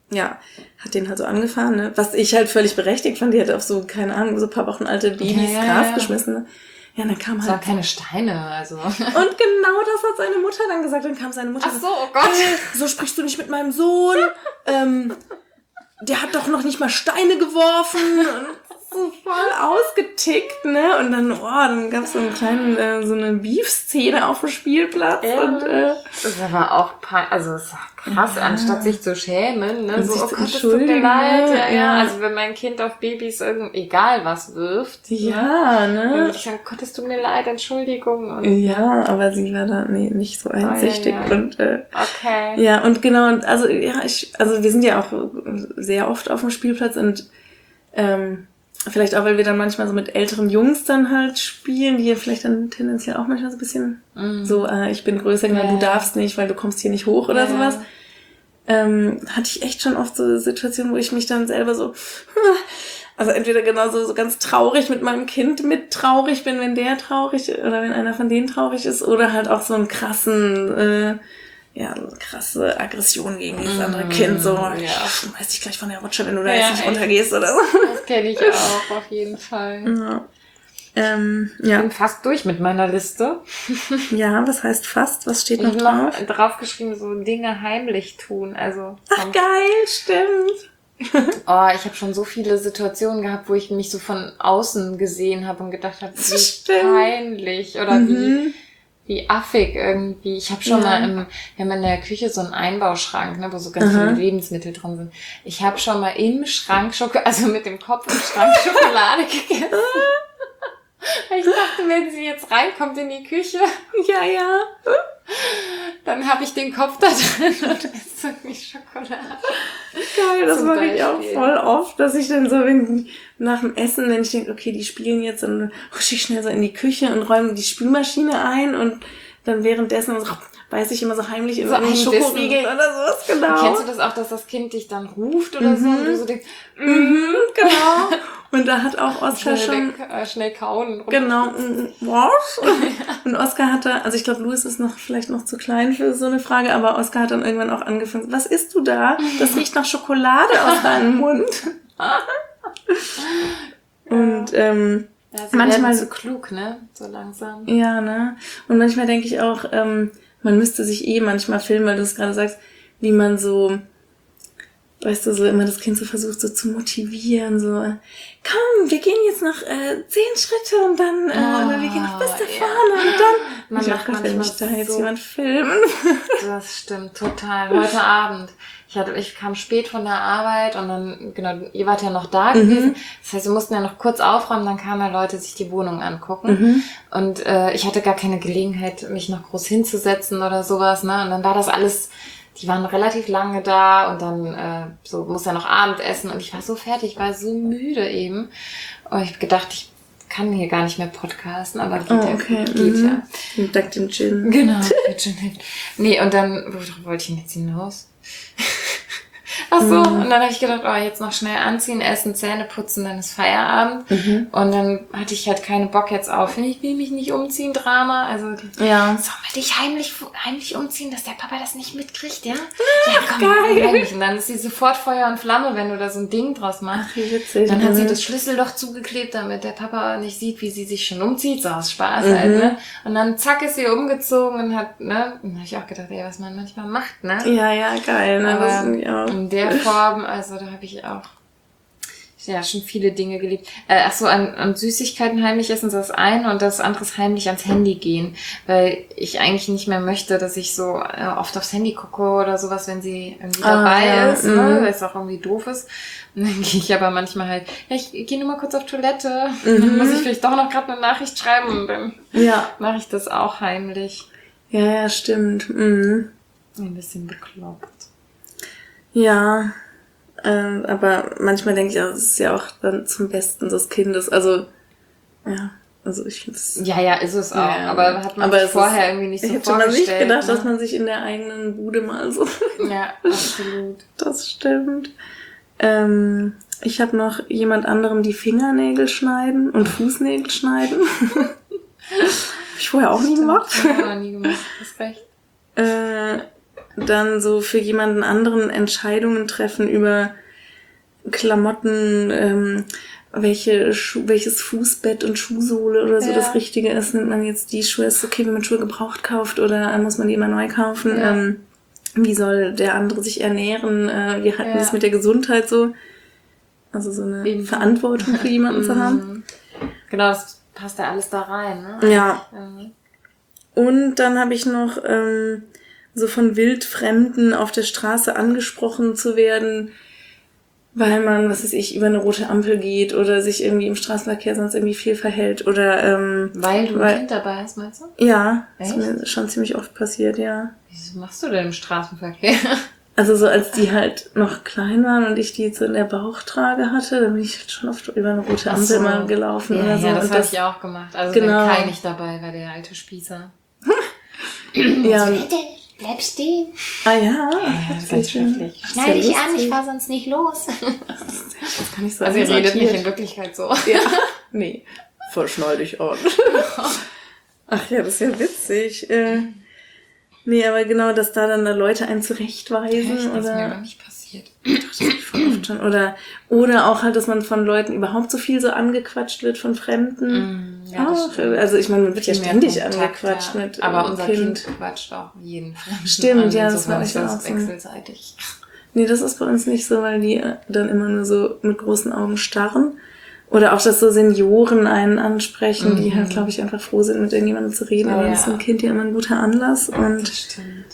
hat den halt so angefahren, ne? Was ich halt völlig berechtigt fand, die hat auf so, keine Ahnung, so ein paar Wochen alte Babys Gras geschmissen. Ne? Ja, und dann kam halt... Das waren keine Steine, also. Und genau das hat seine Mutter dann gesagt. Dann kam seine Mutter. Ach so, oh Gott. So sprichst du nicht mit meinem Sohn. Der hat doch noch nicht mal Steine geworfen. Und so voll ausgetickt, ne? Und dann gab's so einen kleinen, so eine Beef-Szene auf dem Spielplatz. Und, das ist aber auch, also das ist krass, anstatt sich zu schämen, ne? Und So, sich oh zu Gott, es tut mir entschuldigen, leid. ne? Ja. Ja. Also wenn mein Kind auf Babys egal was wirft. Ja, Dann ne? würde ich sagen, Gott, es tut mir leid, Entschuldigung. Und, Ja, aber sie war da nicht so einsichtig. ja. Und okay. ja, und genau, und also wir sind ja auch sehr oft auf dem Spielplatz und vielleicht auch, weil wir dann manchmal so mit älteren Jungs dann halt spielen, die ja vielleicht dann tendenziell auch manchmal so ein bisschen so, ich bin größer, genau, du darfst nicht, weil du kommst hier nicht hoch oder sowas. Hatte ich echt schon oft so Situationen, wo ich mich dann selber so, also entweder genauso so ganz traurig mit meinem Kind mit traurig bin, wenn der traurig oder wenn einer von denen traurig ist, oder halt auch so einen krasse Aggression gegen dieses andere Kind, so, ich schmeiß dich gleich von der Rutsche, wenn du da jetzt nicht runtergehst oder so. Das kenne ich auch, auf jeden Fall. Ich bin fast durch mit meiner Liste. Ja, was heißt fast? Was steht noch Ich drauf? habe draufgeschrieben, so Dinge heimlich tun, also. Ach, geil, stimmt. Oh, ich habe schon so viele Situationen gehabt, wo ich mich so von außen gesehen habe und gedacht habe, wie peinlich oder wie affig irgendwie. Ich habe schon mal wir haben in der Küche so einen Einbauschrank, ne, wo so ganz viele Lebensmittel drin sind. Ich habe schon mal im Schrank also mit dem Kopf im Schrank Schokolade gegessen. Ich dachte, wenn sie jetzt reinkommt in die Küche, dann habe ich den Kopf da drin und esse irgendwie Schokolade. Geil, das mache ich auch voll oft, dass ich dann so nach dem Essen, wenn ich denke, okay, die spielen jetzt, dann husche ich schnell so in die Küche und räume die Spülmaschine ein und dann währenddessen so, beiß ich immer so heimlich in so einen Schokoriegel oder sowas, genau. Kennst du das auch, dass das Kind dich dann ruft oder so und du so denkst, genau. Und da hat auch Oskar schnell kauen. Genau, was? Und Oskar hat da, also ich glaube, Louis ist vielleicht noch zu klein für so eine Frage, aber Oskar hat dann irgendwann auch angefangen, was isst du da? Das riecht nach Schokolade aus deinem Mund. Und manchmal so klug, ne? So langsam. Ja, ne? Und manchmal denke ich auch, man müsste sich manchmal filmen, weil du es gerade sagst, wie man so, weißt du, so immer das Kind so versucht so zu motivieren, so, komm, wir gehen jetzt noch 10 Schritte und dann, oder wir gehen noch bis da vorne und dann. Man macht manchmal will mich da jetzt jemand filmen. Das stimmt, total. Heute Abend. Ich kam spät von der Arbeit und dann, genau, ihr wart ja noch da gewesen. Das heißt, wir mussten ja noch kurz aufräumen, dann kamen ja Leute sich die Wohnung angucken. Und ich hatte gar keine Gelegenheit, mich noch groß hinzusetzen oder sowas, ne? Und dann war das alles, die waren relativ lange da und dann muss ja noch Abendessen und ich war so fertig, ich war so müde eben. Und ich hab gedacht, ich kann hier gar nicht mehr podcasten, aber geht ja. Dank dem Gin. Genau, der Gin. Nee, und dann, worauf wollte ich denn jetzt hinaus? Ach so, und dann habe ich gedacht, jetzt noch schnell anziehen, essen, Zähne putzen, dann ist Feierabend. Und dann hatte ich halt keine Bock jetzt auf, ich will mich nicht umziehen, Drama. Also, sollen wir dich heimlich umziehen, dass der Papa das nicht mitkriegt, ja? Ja, komm, geil. Und dann ist sie sofort Feuer und Flamme, wenn du da so ein Ding draus machst. Ach, wie witzig. Dann hat sie das Schlüsselloch zugeklebt, damit der Papa nicht sieht, wie sie sich schon umzieht, so aus Spaß halt, ne? Und dann zack ist sie umgezogen und hat, ne? Und dann habe ich auch gedacht, was man manchmal macht, ne? Ja, geil, ne? Aber Das finde ich auch. in der Form, also da habe ich auch schon viele Dinge geliebt. An Süßigkeiten heimlich essen, das eine, und das andere ist heimlich ans Handy gehen, weil ich eigentlich nicht mehr möchte, dass ich so oft aufs Handy gucke oder sowas, wenn sie irgendwie dabei ist, ne, weil es auch irgendwie doof ist. Und dann gehe ich aber manchmal halt, ich gehe nur mal kurz auf Toilette, dann muss ich vielleicht doch noch gerade eine Nachricht schreiben und dann mache ich das auch heimlich. Ja, stimmt. Ein bisschen bekloppt. Ja, aber manchmal denke ich auch, es ist ja auch dann zum Besten des Kindes. Also, ich finde es... Ja, ist es auch. Ja, aber hat man sich vorher irgendwie nicht so vorgestellt. Hätte man nicht gedacht, dass man sich in der eigenen Bude mal so... Ja, absolut. Das stimmt. Ich habe noch jemand anderem die Fingernägel schneiden und Fußnägel schneiden. Hab ich vorher auch nie gemacht. Ja, nie gemacht. Hast recht. dann so für jemanden anderen Entscheidungen treffen über Klamotten, welches Fußbett und Schuhsohle oder so das Richtige ist. Nimmt man jetzt die Schuhe, ist okay, wenn man Schuhe gebraucht kauft oder muss man die immer neu kaufen? Ja. Wie soll der andere sich ernähren? Wie halten das mit der Gesundheit so? Also so eine Verantwortung für jemanden zu haben. Genau, das passt ja alles da rein, ne? Ja. Und dann habe ich noch so von Wildfremden auf der Straße angesprochen zu werden, weil man, was weiß ich, über eine rote Ampel geht oder sich irgendwie im Straßenverkehr sonst irgendwie viel verhält oder weil du ein Kind dabei hast, meinst du? Ja, das ist mir schon ziemlich oft passiert, ja. Wieso machst du denn im Straßenverkehr? Also so als die halt noch klein waren und ich die jetzt so in der Bauchtrage hatte, dann bin ich halt schon oft über eine rote Ampel mal gelaufen oder so. Ja, das habe ich auch gemacht. Also wenn Kai nicht dabei war, der alte Spießer. Ja. Bleib stehen. Ah ja, das ist ganz schrecklich. Schneid dich an, ich fahr sonst nicht los. Das kann ich so. Also ihr redet nicht in Wirklichkeit so. Ja, nee, voll schnall dich an. Ach ja, das ist ja witzig. Nee, aber genau, dass da dann Leute einen zurechtweisen. Echt? Oder Das ist mir aber nicht passiert. Das hab ich voll oft schon. Oder auch halt, dass man von Leuten überhaupt so viel so angequatscht wird, von Fremden. Ja, das stimmt. Also ich meine, man wird ja ständig angequatscht mit aber unser Kind quatscht auch jeden Fremden. Stimmt, ja, das war ich auch so. Wechselseitig. Nee, das ist bei uns nicht so, weil die dann immer nur so mit großen Augen starren. Oder auch, dass so Senioren einen ansprechen, die halt, glaube ich, einfach froh sind, mit irgendjemandem zu reden. Aber das ist ein Kind ja immer ein guter Anlass. Und das stimmt.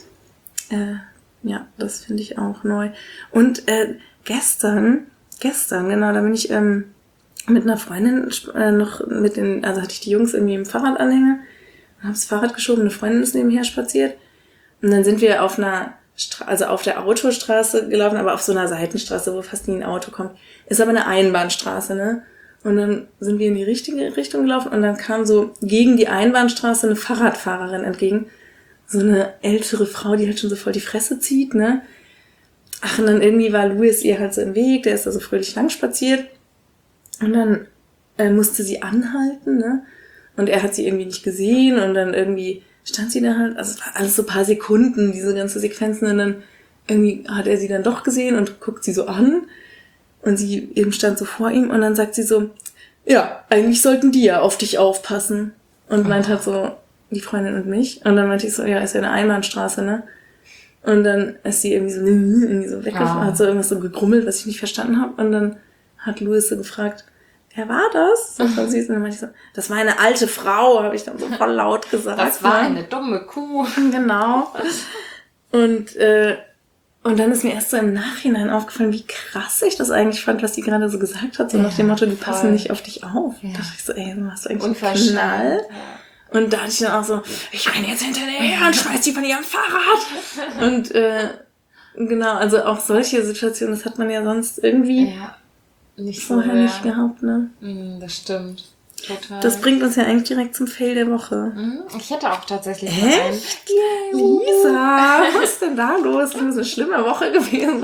Ja, das finde ich auch neu. Und gestern, genau, da bin ich mit einer Freundin noch also hatte ich die Jungs irgendwie im Fahrradanhänger und habe das Fahrrad geschoben, eine Freundin ist nebenher spaziert. Und dann sind wir auf einer also auf der Autostraße gelaufen, aber auf so einer Seitenstraße, wo fast nie ein Auto kommt. Ist aber eine Einbahnstraße, ne? Und dann sind wir in die richtige Richtung gelaufen und dann kam so gegen die Einbahnstraße eine Fahrradfahrerin entgegen. So eine ältere Frau, die halt schon so voll die Fresse zieht, ne? Ach, und dann irgendwie war Louis ihr halt so im Weg, der ist da so fröhlich lang spaziert. Und dann musste sie anhalten, ne? Und er hat sie irgendwie nicht gesehen und dann irgendwie stand sie da halt, also es war alles so ein paar Sekunden, diese ganze Sequenzen, und dann irgendwie hat er sie dann doch gesehen und guckt sie so an und sie eben stand so vor ihm und dann sagt sie so, ja, eigentlich sollten die ja auf dich aufpassen. Und meint halt so, die Freundin und mich. Und dann meinte ich so, ja, ist ja eine Einbahnstraße, ne? Und dann ist sie irgendwie so weggefahren, hat so irgendwas so gegrummelt, was ich nicht verstanden habe. Und dann hat Louis so gefragt, wer war das? Und dann meinte ich so, das war eine alte Frau, habe ich dann so voll laut gesagt. Das war eine dumme Kuh. Genau. Und dann ist mir erst so im Nachhinein aufgefallen, wie krass ich das eigentlich fand, was sie gerade so gesagt hat. So nach dem Motto, die passen nicht auf dich auf. Da dachte ich so, ey, du machst eigentlich einen Knall. Ja. Und da hatte ich dann auch so, ich renne jetzt hinterher und schmeiß die von ihrem Fahrrad. Und genau, also auch solche Situationen, das hat man ja sonst irgendwie nicht vorher nicht gehabt, ne? Das stimmt. Total. Das bringt uns ja eigentlich direkt zum Fail der Woche. Ich hätte auch tatsächlich Echt? Lisa, was ist denn da los? Das ist eine schlimme Woche gewesen.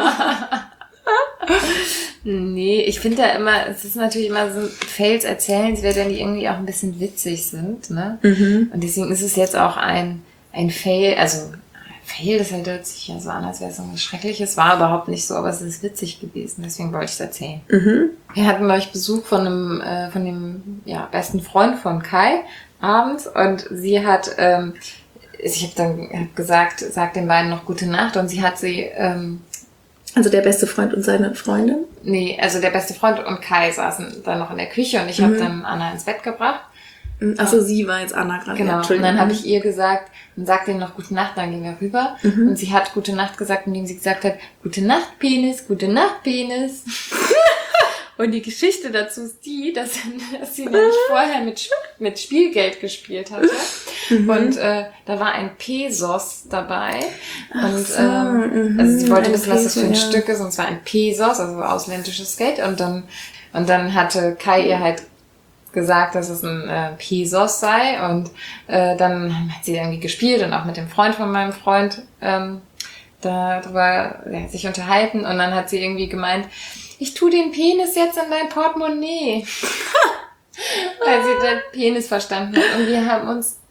Nee, ich finde ja immer, es ist natürlich immer so Fails erzählenswert, wenn die irgendwie auch ein bisschen witzig sind, ne? Und deswegen ist es jetzt auch ein Fail, also Fail, das hört sich ja so an, als wäre es irgendwas Schreckliches, war überhaupt nicht so, aber es ist witzig gewesen, deswegen wollte ich es erzählen. Wir hatten euch Besuch von dem besten Freund von Kai abends und sie hat, ich habe dann gesagt, sag den beiden noch gute Nacht und sie hat sie, also der beste Freund und seine Freundin? Nee, also der beste Freund und Kai saßen dann noch in der Küche und ich habe dann Anna ins Bett gebracht. Achso, sie war jetzt Anna gerade. Genau, und dann habe ich ihr gesagt, dann sagt denen noch gute Nacht, dann gehen wir rüber. Und sie hat gute Nacht gesagt, indem sie gesagt hat, gute Nacht, Penis, gute Nacht, Penis. Und die Geschichte dazu ist die, dass sie nämlich vorher mit Spielgeld gespielt hatte. Und da war ein Pesos dabei. Und also sie wollte wissen, was das für ein Stück ist. Und zwar ein Pesos, also ausländisches Geld. Und dann hatte Kai ihr halt gesagt, dass es ein Pesos sei. Und dann hat sie irgendwie gespielt und auch mit dem Freund von meinem Freund darüber sich unterhalten. Und dann hat sie irgendwie gemeint, ich tu den Penis jetzt in dein Portemonnaie. Weil sie den Penis verstanden hat. Und wir haben uns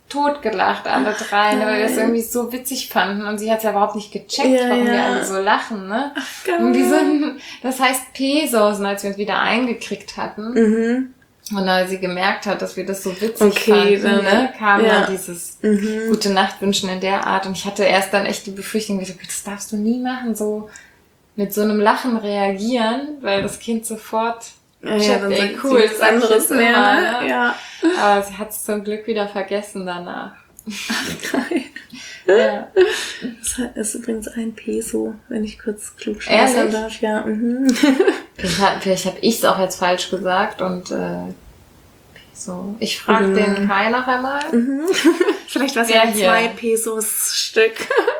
totgelacht, alle drei, ne, weil wir das irgendwie so witzig fanden. Und sie hat es ja überhaupt nicht gecheckt, warum wir alle so lachen, ne? Ach, und das heißt Pesos, als wir uns wieder eingekriegt hatten. Mhm. Und als sie gemerkt hat, dass wir das so witzig fanden, dann, ne, kam ja. dann dieses gute Nachtwünschen in der Art. Und ich hatte erst dann echt die Befürchtung, das darfst du nie machen, so mit so einem Lachen reagieren, weil das Kind sofort Ja, dann ey, sagt cool, sie was anderes mehr, immer, ne? Ja. Aber sie hat es zum Glück wieder vergessen danach. Geil. Ja. Das ist übrigens 1 Peso, wenn ich kurz klug scheißern darf. Ja, Vielleicht habe ich es auch jetzt falsch gesagt und Peso. Ich frage den Kai noch einmal. Vielleicht war es ja ein 2 Pesos Stück.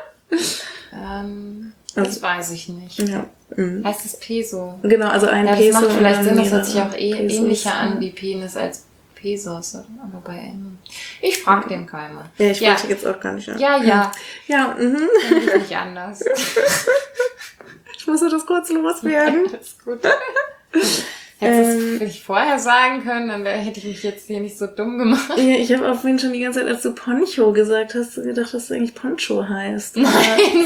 Das weiß ich nicht. Ja. Heißt es Peso? Genau, also ein Ja, das Peso. macht vielleicht Sinn, das mehrere hört sich auch Pesos. ähnlicher an wie Penis als Pesos. Aber ich frage den Kai mal. Ja, ich wollte jetzt auch gar nicht. Ja. Ja, Dann ist nicht anders. Ich musste das kurz loswerden. Das ist gut. Hättest du es vielleicht vorher sagen können, dann hätte ich mich jetzt hier nicht so dumm gemacht. Ja, ich habe auch vorhin schon die ganze Zeit, als du Poncho gesagt hast, gedacht, dass es eigentlich Poncho heißt. Nein,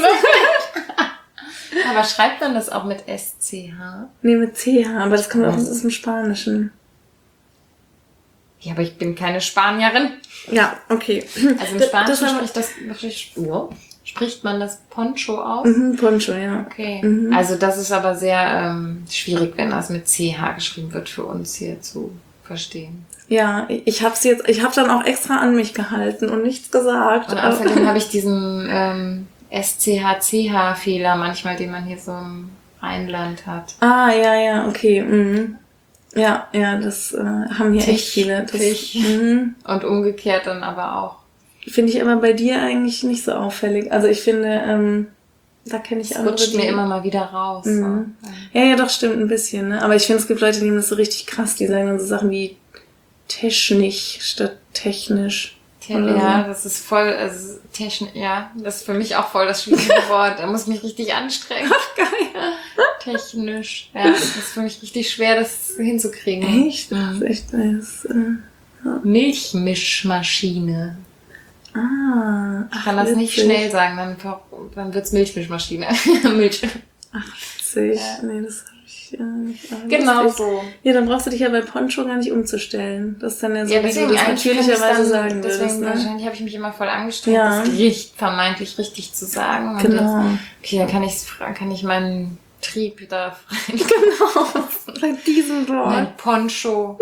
aber schreibt man das auch mit SCH? Nee, mit CH, aber das kommt auch aus dem Spanischen. Ja, aber ich bin keine Spanierin. Ja, okay. Also im Spanischen spricht man das Poncho aus? Poncho, ja. Okay. Also das ist aber sehr schwierig, wenn das mit CH geschrieben wird, für uns hier zu verstehen. Ja, ich habe dann auch extra an mich gehalten und nichts gesagt. Und außerdem habe ich diesen SCH-CH-Fehler manchmal, den man hier so im Rheinland hat. Ah, ja, okay. Ja, das haben hier echt viele. Und umgekehrt dann aber auch. Finde ich aber bei dir eigentlich nicht so auffällig. Also ich finde, da kenne ich andere. Rutscht mir immer mal wieder raus. So. Ja, doch, stimmt ein bisschen. Ne? Aber ich finde, es gibt Leute, die nehmen das so richtig krass. Die sagen dann so Sachen wie technisch statt technisch. Ja, das ist voll, also das ist für mich auch voll das schwierige Wort. Da muss ich mich richtig anstrengen. Ach, geil. Technisch. Ja, das ist für mich richtig schwer, das hinzukriegen. Echt? Das ist echt nice. Milchmischmaschine. Ich kann das nicht schnell sagen, dann wird's Milchmischmaschine. Milch. Ach, witzig. Ja. Nee, das habe ich nicht. Genau so. Ja, dann brauchst du dich ja bei Poncho gar nicht umzustellen. Das ist dann ja so, wie deswegen du das natürlicherweise sagen würdest. Deswegen ne? wahrscheinlich habe ich mich immer voll angestrengt, das vermeintlich richtig zu sagen. Und genau. Okay, dann kann ich meinen Trieb da frei. Genau. Bei diesem Wort. Mein Poncho.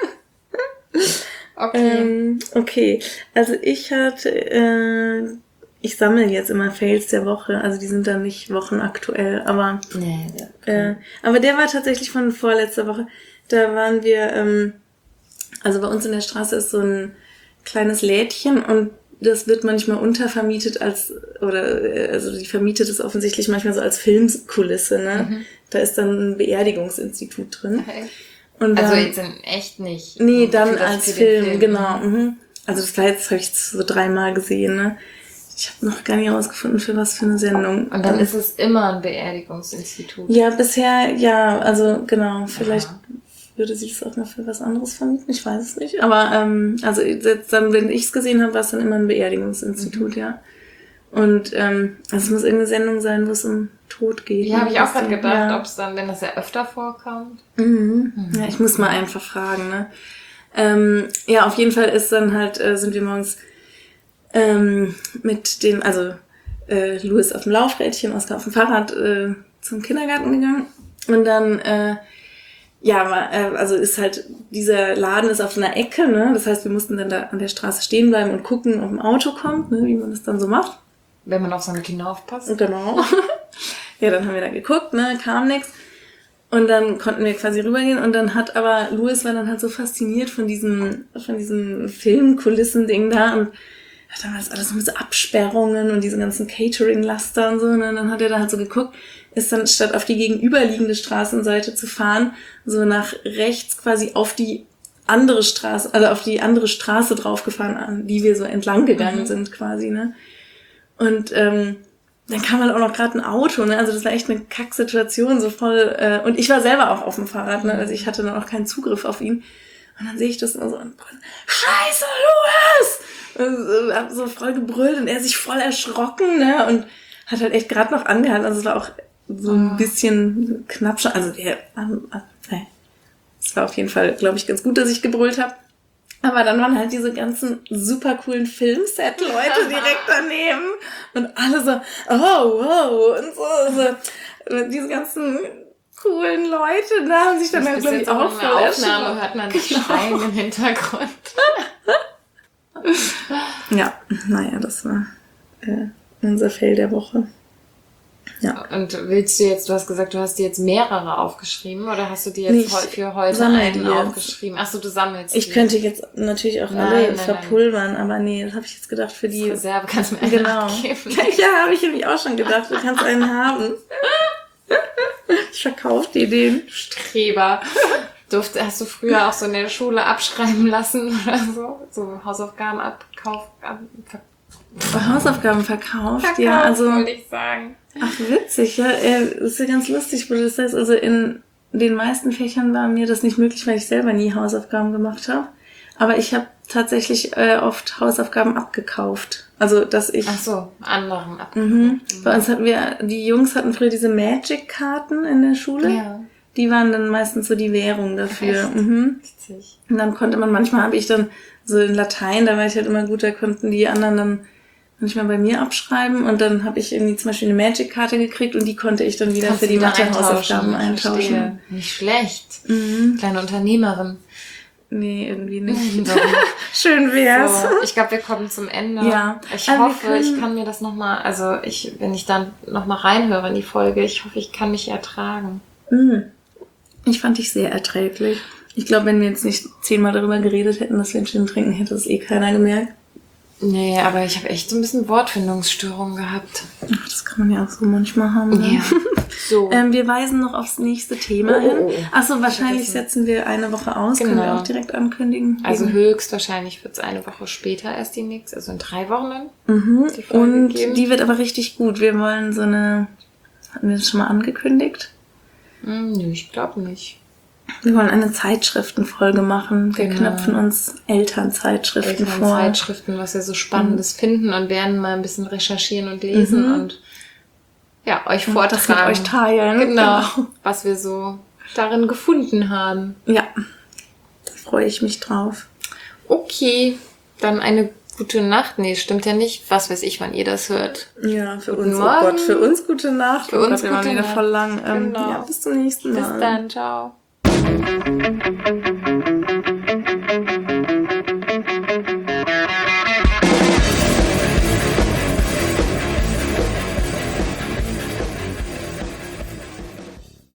Okay, also ich sammle jetzt immer Fails der Woche, also die sind dann nicht wochenaktuell, aber aber der war tatsächlich von vorletzter Woche. Da waren wir, also bei uns in der Straße ist so ein kleines Lädchen und das wird manchmal untervermietet also die vermietet es offensichtlich manchmal so als Filmkulisse, ne? Da ist dann ein Beerdigungsinstitut drin. Okay. Und dann, also jetzt in echt nicht. Nee, dann als Film, genau. Also das habe ich so 3-mal gesehen, ne? Ich habe noch gar nicht herausgefunden, für was für eine Sendung. Und dann ist es immer ein Beerdigungsinstitut. Ja, bisher, ja, also genau, vielleicht würde sie es auch noch für was anderes vermieten, ich weiß es nicht. Aber also jetzt dann, wenn ich es gesehen habe, war es dann immer ein Beerdigungsinstitut, ja. Und also es muss irgendeine Sendung sein, wo es um Tod geht. Ja, habe ich auch gerade gedacht, ob es dann, wenn das ja öfter vorkommt. Ja, ich muss mal einfach fragen, ne? Ja, auf jeden Fall ist dann halt, sind wir morgens mit dem, also Louis auf dem Laufrädchen, Oskar auf dem Fahrrad zum Kindergarten gegangen. Und dann, also ist halt, dieser Laden ist auf einer Ecke, ne? Das heißt, wir mussten dann da an der Straße stehen bleiben und gucken, ob ein Auto kommt, ne? Wie man das dann so macht. Wenn man auf seine Kinder aufpasst. Genau. Ja, dann haben wir da geguckt, ne? Kam nix. Und dann konnten wir quasi rübergehen und dann Louis war dann halt so fasziniert von diesem Filmkulissen-Ding da und dann war das alles mit so Absperrungen und diese ganzen Catering-Laster und so, und dann hat er da halt so geguckt, ist dann statt auf die gegenüberliegende Straßenseite zu fahren, so nach rechts quasi auf die andere Straße, also auf die andere Straße draufgefahren, an die wir so entlang gegangen sind quasi, ne? Und dann kam halt auch noch gerade ein Auto, ne? Also das war echt eine Kacksituation, so voll. Und ich war selber auch auf dem Fahrrad, ne? Also ich hatte dann auch keinen Zugriff auf ihn. Und dann sehe ich das immer so und Scheiße, Louis! Und hab so voll gebrüllt und er sich voll erschrocken, ne? Und hat halt echt gerade noch angehalten. Also es war auch so ein bisschen knapp schon. Also es war auf jeden Fall, glaube ich, ganz gut, dass ich gebrüllt habe. Aber dann waren halt diese ganzen super coolen Filmset-Leute direkt daneben. Und alle so, oh, wow. Und so. Diese ganzen coolen Leute, da haben sich dann halt, glaube ich, auch voll Aufnahme hört man das Schreien im Hintergrund. Ja, naja, das war unser Fail der Woche. Ja. Und willst du jetzt, du hast gesagt, du hast dir jetzt mehrere aufgeschrieben oder hast du die jetzt für heute sammel die einen jetzt. aufgeschrieben? Achso, du sammelst Ich die. könnte jetzt natürlich auch alle verpulvern, aber nee, das habe ich jetzt gedacht für die Reserve kannst du mir einen genau. abgeben. Ja, habe ich nämlich auch schon gedacht, du kannst einen haben. Ich verkaufe dir den. Streber. Hast du früher auch so in der Schule abschreiben lassen oder so? So Hausaufgaben Hausaufgaben verkauft, ja, also. Wollte ich sagen. Ach, witzig, ja, ist ja ganz lustig, wo du das sagst, also in den meisten Fächern war mir das nicht möglich, weil ich selber nie Hausaufgaben gemacht habe. Aber ich habe tatsächlich oft Hausaufgaben abgekauft. Also, dass ich... Ach so, anderen abgekauft. Bei uns die Jungs hatten früher diese Magic-Karten in der Schule. Ja. Die waren dann meistens so die Währung dafür. Echt? Witzig. Und dann manchmal habe ich dann so in Latein, da war ich halt immer gut, da konnten die anderen dann manchmal bei mir abschreiben und dann habe ich irgendwie zum Beispiel eine Magic-Karte gekriegt und die konnte ich dann wieder für die Mathe-Hausaufgaben eintauschen. Nicht schlecht. Kleine Unternehmerin. Nee, irgendwie nicht. Schön wär's. So, ich glaube, wir kommen zum Ende. Ja. Ich hoffe, ich kann mir das nochmal, wenn ich dann nochmal reinhöre in die Folge, ich hoffe, ich kann mich ertragen. Ich fand dich sehr erträglich. Ich glaube, wenn wir jetzt nicht 10-mal darüber geredet hätten, dass wir einen Gin trinken, hätte das keiner gemerkt. Nee, aber ich habe echt so ein bisschen Wortfindungsstörungen gehabt. Ach, das kann man ja auch so manchmal haben. Ne? Ja. So. Wir weisen noch aufs nächste Thema hin. Achso, wahrscheinlich setzen wir eine Woche aus. Können wir auch direkt ankündigen. Also höchstwahrscheinlich wird es eine Woche später erst die nächste, also in 3 Wochen dann. Die Folge und geben. Die wird aber richtig gut. Wir wollen hatten wir das schon mal angekündigt? Nö, ich glaube nicht. Wir wollen eine Zeitschriftenfolge machen. Wir knöpfen uns Elternzeitschriften vor. Zeitschriften, was wir so Spannendes finden und werden mal ein bisschen recherchieren und lesen und ja, euch vortragen. Das mit euch teilen. Genau. Was wir so darin gefunden haben. Ja, da freue ich mich drauf. Okay, dann eine gute Nacht. Nee, stimmt ja nicht. Was weiß ich, wann ihr das hört. Ja, für Guten uns. Morgen. Oh Gott, für uns gute Nacht. Für uns wir waren gute wieder Nacht. voll lang. Genau. Ja, bis zum nächsten Mal. Bis dann, ciao.